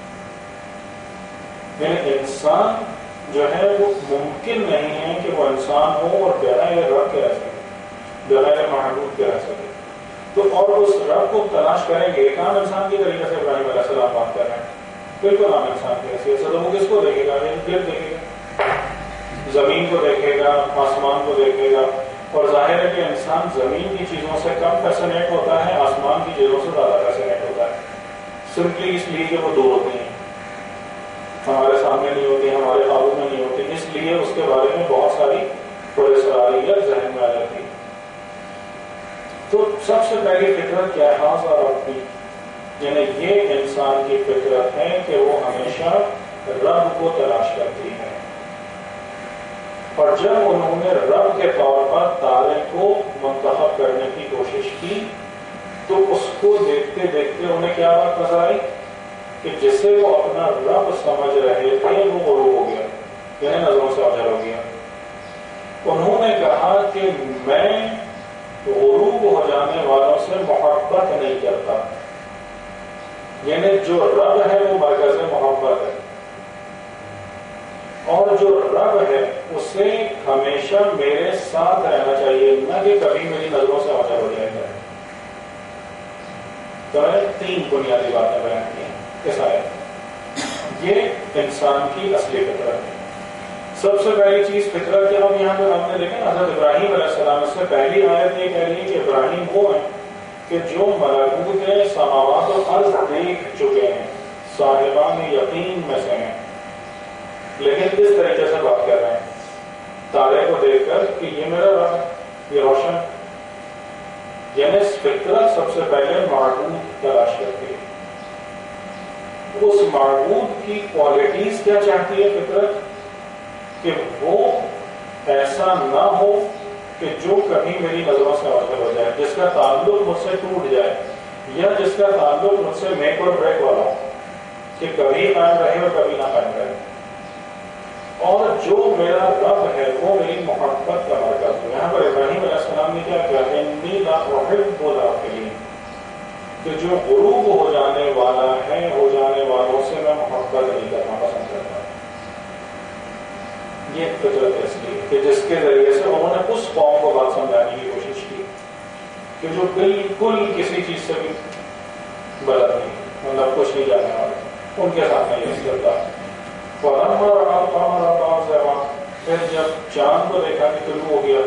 یعنی انسان جو ہے وہ ممکن نہیں ہے کہ وہ انسان ہو اور بغیر رب کے رہ سکے، بغیر معبود کے رہ سکے. تو اور اس رب کو تلاش کریں گے. ایک عام انسان کی طریقے سے ابراہیم علیہ السلام بات کر رہے ہیں، بالکل عام انسان کی حیثیت سے. تو وہ کس کو دیکھے گا؟ پھر دیکھے گا زمین کو، دیکھے گا آسمان کو دیکھے گا. اور ظاہر ہے کہ انسان زمین کی چیزوں سے کم فیسنیٹ ہوتا ہے، آسمان کی چیزوں سے زیادہ فیسنیٹ ہوتا ہے، سمپلی اس لیے کہ وہ دور ہوتی ہیں، ہمارے سامنے نہیں ہوتی، ہمارے قابو میں نہیں ہوتی، اس لیے اس کے بارے میں بہت ساری پرسراریت ذہن میں آ جاتی ہے. تو سب سے پہلی فطرت کیا ہے؟ ہاضا ربی، یعنی یہ انسان کی فطرت ہے کہ وہ ہمیشہ رب کو تلاش کرتی ہے، اور جب انہوں نے رب کے طور پر تارے کو منتخب کرنے کی کوشش کی تو اس کو دیکھتے دیکھتے انہیں کیا بات نظر آئی کہ جسے وہ اپنا رب سمجھ رہے تھے وہ غروب ہو گیا، یعنی نظروں سے اوجھل ہو گیا۔ انہوں نے کہا کہ میں غروب ہو جانے والوں سے محبت نہیں کرتا، یعنی جو رب ہے وہ مرکز محبت ہے، اور جو رب ہے اسے ہمیشہ میرے ساتھ رہنا چاہیے، نہ کہ کبھی میری نظروں سے اوجھل ہو جائے گا۔ تو میں نے تین بنیادی باتیں بیان کی ہیں اس آیت۔ یہ انسان کی اصلی فطرت ہے۔ سب سے پہلی چیز فطرت کیا ہم یہاں پر ہم نے دیکھا حضرت ابراہیم علیہ السلام سے پہلی آیت یہ کہہ رہی ہے کہ ابراہیم وہ ہیں کہ جو ملکوت سماوات و ارض دیکھ چکے ہیں، صاحبان یقین میں سے ہیں، لیکن اس طریقے سے بات کر رہے ہیں تارے کو دیکھ کر کہ یہ میرا رب ہے، یہ روشن، یعنی فطرت سب سے پہلے معبود تلاش کرتی ہے۔ اس معبود کی کوالٹیز کیا چاہتی ہے فطرت؟ کہ وہ ایسا نہ ہو کہ جو کبھی میری نظروں سے اوجھل ہو جائے، جس کا تعلق مجھ سے ٹوٹ جائے، یا جس کا تعلق مجھ سے میک اور بریک والا ہو، کہ کبھی قائم رہے اور کبھی نہ قائم رہے، اور جو میرا رب ہے وہ میری محبت کا مرکز ہو۔ یہاں پر ابراہیم علیہ السلام نے کیا کیا؟ انی لا احب الغافلین، کہ جو غروب ہو جانے والا ہے، ہو جانے والوں سے میں محبت نہیں کرنا پسند کرتا۔ یہ فطرت اصلی ہے کہ جس کے ذریعے سے انہوں نے اس قوم کو بات سمجھانے کی کوشش کی کہ جو بالکل کسی چیز سے بھی بلد نہیں، مطلب کچھ نہیں جانے والے، ان کے سامنے یہ کرتا۔ پھر جب چاند کو دیکھا کہ طلوع ہو گیا،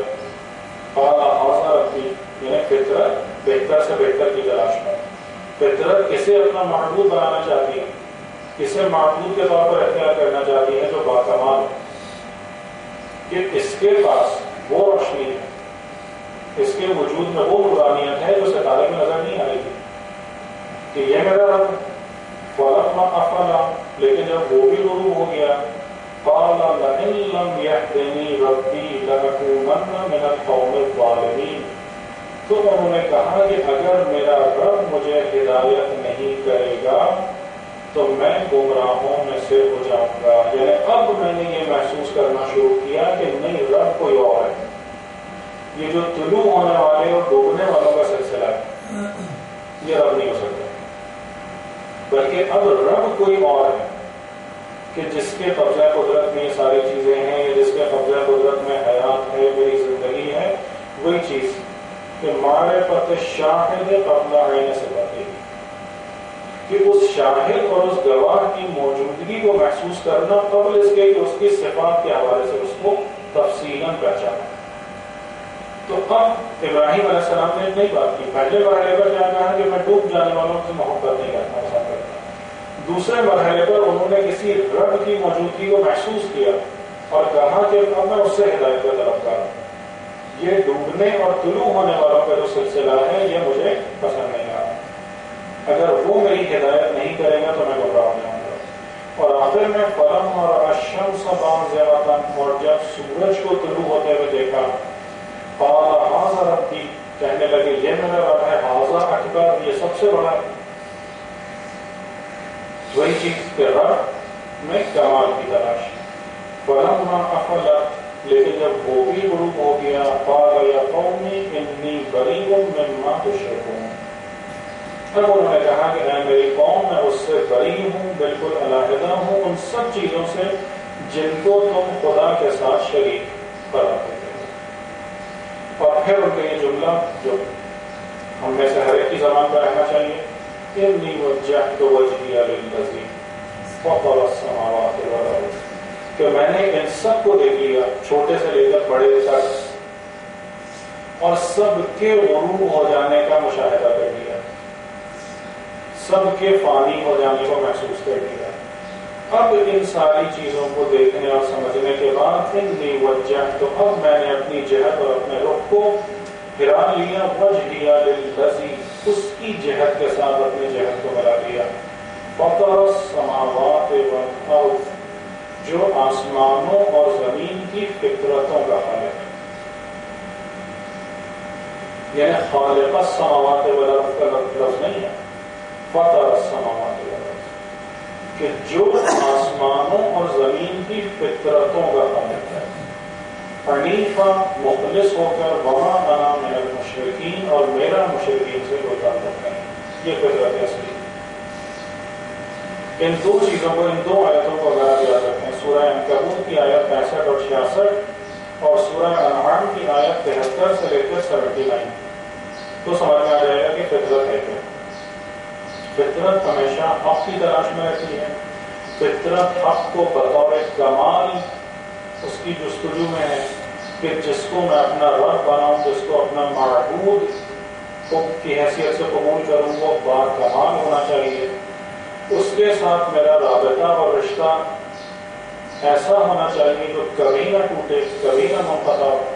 یعنی فطرت بہتر سے بہتر کی تلاش میں، فطرت کسے اپنا معبود بنانا چاہتی ہے، کسے معبود کے طور پر اختیار کرنا چاہتی ہے جو باکمال ہے، کہ اس کے پاس وہ روشنی ہے، اس کے وجود میں وہ نورانیت ہے جو ستارے میں نظر نہیں آ رہی تھی، کہ یہ میرا رب فلما افلا، لیکن جب وہ بھی غروب ہو گیا، قال لئن لم يهدني ربي لأكونن من القوم الظالمین، تو انہوں نے کہا کہ اگر میرا رب مجھے ہدایت نہیں کرے گا تو میں گمراہوں میں سے ہو جاؤں گا۔ یعنی اب میں نے یہ محسوس کرنا شروع کیا کہ نہیں، رب کوئی اور ہے، یہ جو طلوع ہونے والے اور ڈوبنے والوں کا سلسلہ ہے یہ رب نہیں ہو سکتا، بلکہ اب رب کوئی اور ہے کہ جس کے قبضہ قدرت میں یہ ساری چیزیں ہیں، یا جس کے قبضہ قدرت میں حیات ہے، میری زندگی ہے، وہی چیز کہ معرفت شاہد قبل عین صفتی، کہ اس شاہد اور اس گواہ کی موجودگی کو محسوس کرنا قبل اس کے کہ اس کی صفات کے حوالے سے اس کو تفصیلاً پہچانا۔ تو اب ابراہیم علیہ السلام نے نئی بات کی، پہلے مرحلے پر کیا کہا کہ میں ڈوب جانے والوں سے محبت نہیں کرنا پسند کرتا، دوسرے مرحلے پر انہوں نے کسی رب کی موجودگی کو محسوس کیا اور کہا کہ اب میں اس سے ہدایت کا طلبگار ہوں، یہ ڈوبنے اور طلوع ہونے والوں کا جو سلسلہ ہے یہ مجھے پسند نہیں آ رہا، اگر وہ میری ہدایت نہیں کرے گا تو میں گمراہ ہو جاؤں گا۔ اور آخر میں فلم اور الشمس بازغۃ، اور جب سورج کو طلوع ہوتے ہوئے دیکھا، قال ھذا ربی، کہنے لگے یہ میرا رب ہے، ھذا اکبر، یہ سب سے بڑا ہے۔ وہی چیز کہ رب میں کمال کی تلاش۔ فلما افلت، لیکن جب وہ بھی غروب ہو گیا، قال یا قوم انی بریء مما تشرکون، اب انہوں نے کہا کہ اے میری قوم، میں اس سے بری ہوں، بالکل علیحدہ ہوں ان سب چیزوں سے جن کو تم خدا کے ساتھ شریک قرار دیتے ہو۔ اور پھر ان کا یہ جملہ جو ہم میں سے ہر ایک کی زبان پر رہنا چاہیے، انی وجہت وجہی للذی فطر السماوات والارض، کہ میں نے ان سب کو دیکھ لیا، چھوٹے سے لے کر بڑے تک، اور سب کے غروب ہو جانے کا مشاہدہ کر لیا، سب کے فانی ہو جانے کو محسوس کر لیا۔ اب ان ساری چیزوں کو دیکھنے اور سمجھنے کے بعد انی وجہت، تو اب میں نے اپنی جہت اور اپنے رخ کو پھرا لیا، وجہی للذی، اس کی جہت کے ساتھ اپنی جہت کو ملا دیا. فطر السماوات والارض، جو آسمانوں اور زمین کی فطرتوں کا خالق ہے. یعنی خالق السماوات والارض کا لفظ نہیں ہے، فطر السماوات والارض، کہ جو آسمانوں اور زمین کی فطرتوں کا خالق ہے. حنیفہ، مخلص ہو کر، وما انا من المشرکین، اور میرا مشرکین سے کوئی تعلق نہیں. یہ فطرت اصلی. ان دو چیزوں کو، ان دو آیتوں کو اگر آپ یاد رکھیں، سورہ عنکبوت کی آیت پینسٹھ اور چھیاسٹھ اور سورہ انعام کی آیت تہتر سے لے کر سیونٹی نائن، تو سمجھ میں آ جائے گا کہ فطرت ہے کیا. فطرت ہمیشہ حق کی تلاش میں رہتی ہے. فطرت حق کو بطور کمال اس کی جستجو میں ہے کہ جس کو میں اپنا رب بناؤں، جس کو اپنا معبود کی حیثیت سے قبول کروں، وہ با کمال ہونا چاہیے. اس کے ساتھ میرا رابطہ اور رشتہ ایسا ہونا چاہیے جو کبھی نہ ٹوٹے، کبھی نہ منقطع ہو،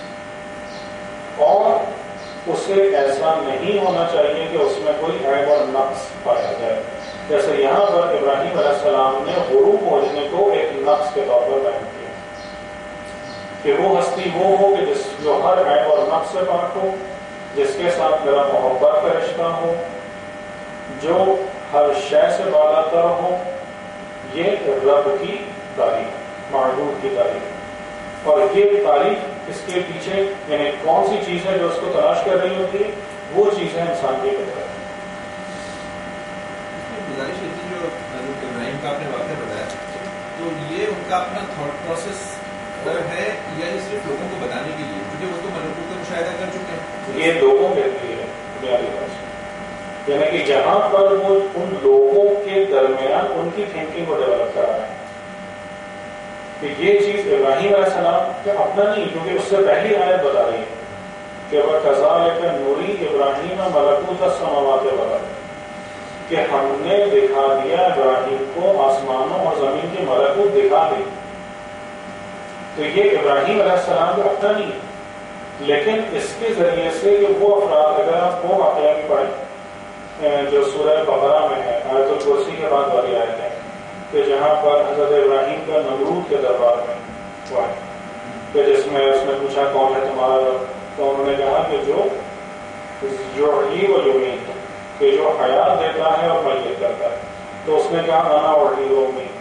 اور اسے ایسا نہیں ہونا چاہیے کہ اس میں کوئی عیب اور نقص پایا جائے. جیسے یہاں پر ابراہیم علیہ السلام نے غروب پہنچنے کو ایک نقص کے طور پر بیان کیا کہ وہ ہستی وہ ہو کہ جس جو ہر عیب اور نقص سے پاک ہو، جس کے ساتھ میرا محبت کا رشتہ ہو، جو ہر شے سے بالا تر ہو. یہ رب کی تعریف، معبود کی تعریف. اور یہ تعریف اس کے پیچھے یعنی کون سی چیز ہے جو اس کو تلاش کر رہی ہوتی ہے؟ وہ چیز ہے انسان کی فطرت. گزارش ہوتی جو حضرت ابراہیم کا آپ نے واقعہ بتایا، تو یہ ان کا اپنا تھاٹ پروسیس ہے یا یہ صرف لوگوں کو بتانے کے لیے؟ کیونکہ وہ تو ملکوت کا مشاہدہ کر چکے ہیں. یہ لوگوں کے لیے بنیادی بات، یعنی کہ جہاں پر وہ ان لوگوں کے درمیان ان کی تھنکنگ کو ڈیولپ کرا رہے ہیں کہ یہ چیز ابراہیم علیہ السلام کا اپنا نہیں، کیونکہ اس سے پہلی آیت بتا رہی ہے کہ وَكَذَلِكَ نُرِي إِبْرَاهِيمَ مَلَكُوتَ السَّمَاوَاتِ وَالْأَرْضِ، کہ ہم نے دکھا دیا ابراہیم کو آسمانوں اور زمین کی ملکوت دکھا دی. تو یہ ابراہیم علیہ السلام کا اپنا نہیں ہے، لیکن اس کے ذریعے سے کہ وہ افراد، اگر آپ وہ واقعہ بھی پڑھیں جو سورہ بقرہ میں ہے، آیت الکرسی کے بعد والی آیت ہے، کہ جہاں پر حضرت ابراہیم کا نمرود کے دربار میں ہوا ہے، کہ جس میں اس نے پوچھا کون ہے تمہارا رب، تو انہوں نے کہا کہ جو یحیی و یمیت، کہ جو حیات دیتا ہے اور میت کرتا ہے. تو اس نے کہا انا احیی و امیت،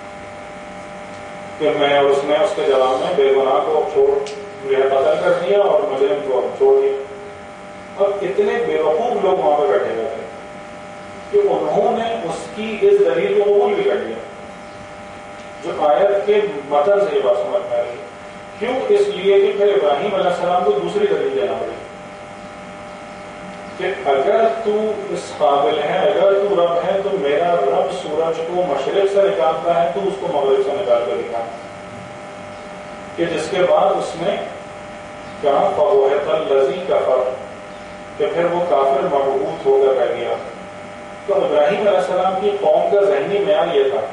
کہ میں، اور اس نے اس کے جواب میں بے گناہ کو چھوڑ قتل کر دیا اور مجرم کو چھوڑ دیا. اب اتنے بے وقوف لوگ وہاں پہ بیٹھے ہوئے تھے کہ انہوں نے اس کی اس دلیل کو قبول بھی کر لیا جو آیت کے متن سے یہ بات سمجھ میں آ رہی ہے. کیوں؟ اس لیے کہ پھر ابراہیم علیہ السلام کو دوسری دلیل دینا پڑی کہ اگر تو اس قابل ہے، اگر تو رب ہے، تو میرا رب سورج کو مشرق سے نکالتا ہے تو اس کو مغرب سے نکال کر دکھا. کہ جس کے بعد اس نے کہا فَوَحِتَ الَّذِي كَفَرَ، کہ پھر وہ کافر مبعوث ہو کر رہ گیا. تو ابراہیم علیہ السلام کی قوم کا ذہنی معیار یہ تھا،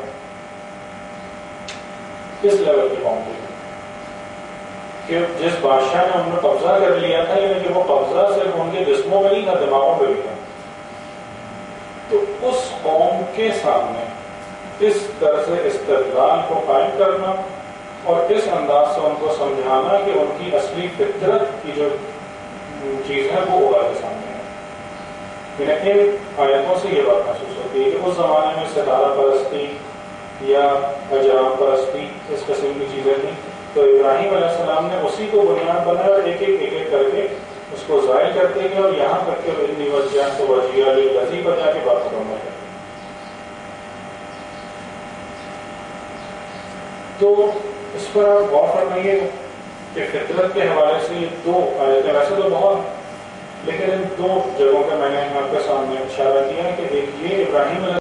کس لیول کی قوم تھی کہ جس بادشاہ نے انہوں نے قبضہ کر لیا تھا، یعنی کہ وہ قبضہ صرف ان کے جسموں میں نہیں تھا، دماغوں میں بھی تھا. تو اس قوم کے سامنے اس طرح سے استدلال کو قائم کرنا اور اس انداز سے ان کو سمجھانا کہ ان کی اصلی فطرت کی جو چیز ہے وہ اللہ کے سامنے ہے. لیکن آیتوں سے یہ بات محسوس ہوتی ہے کہ اس زمانے میں ستارہ پرستی یا اجرام پرستی اس قسم کی چیزیں تھیں. تو ابراہیم علیہ السلام نے اسی کو بنیاد بنایا اور ایک ایک ایک ایک کر کے اس کو ظاہر کرتے گئے اور یہاں تک کہ اتنی وجہ تو وجیہ لذی پر جا کے بات ختم ہو جائے. تو اس پر آپ غور فرمائیے کہ فطرت کے حوالے سے یہ دو آیتیں، ویسے تو بہت، لیکن ان دو جگہوں پہ میں نے آپ کے سامنے اشارہ کیا کہ ایک یہ ابراہیم علیہ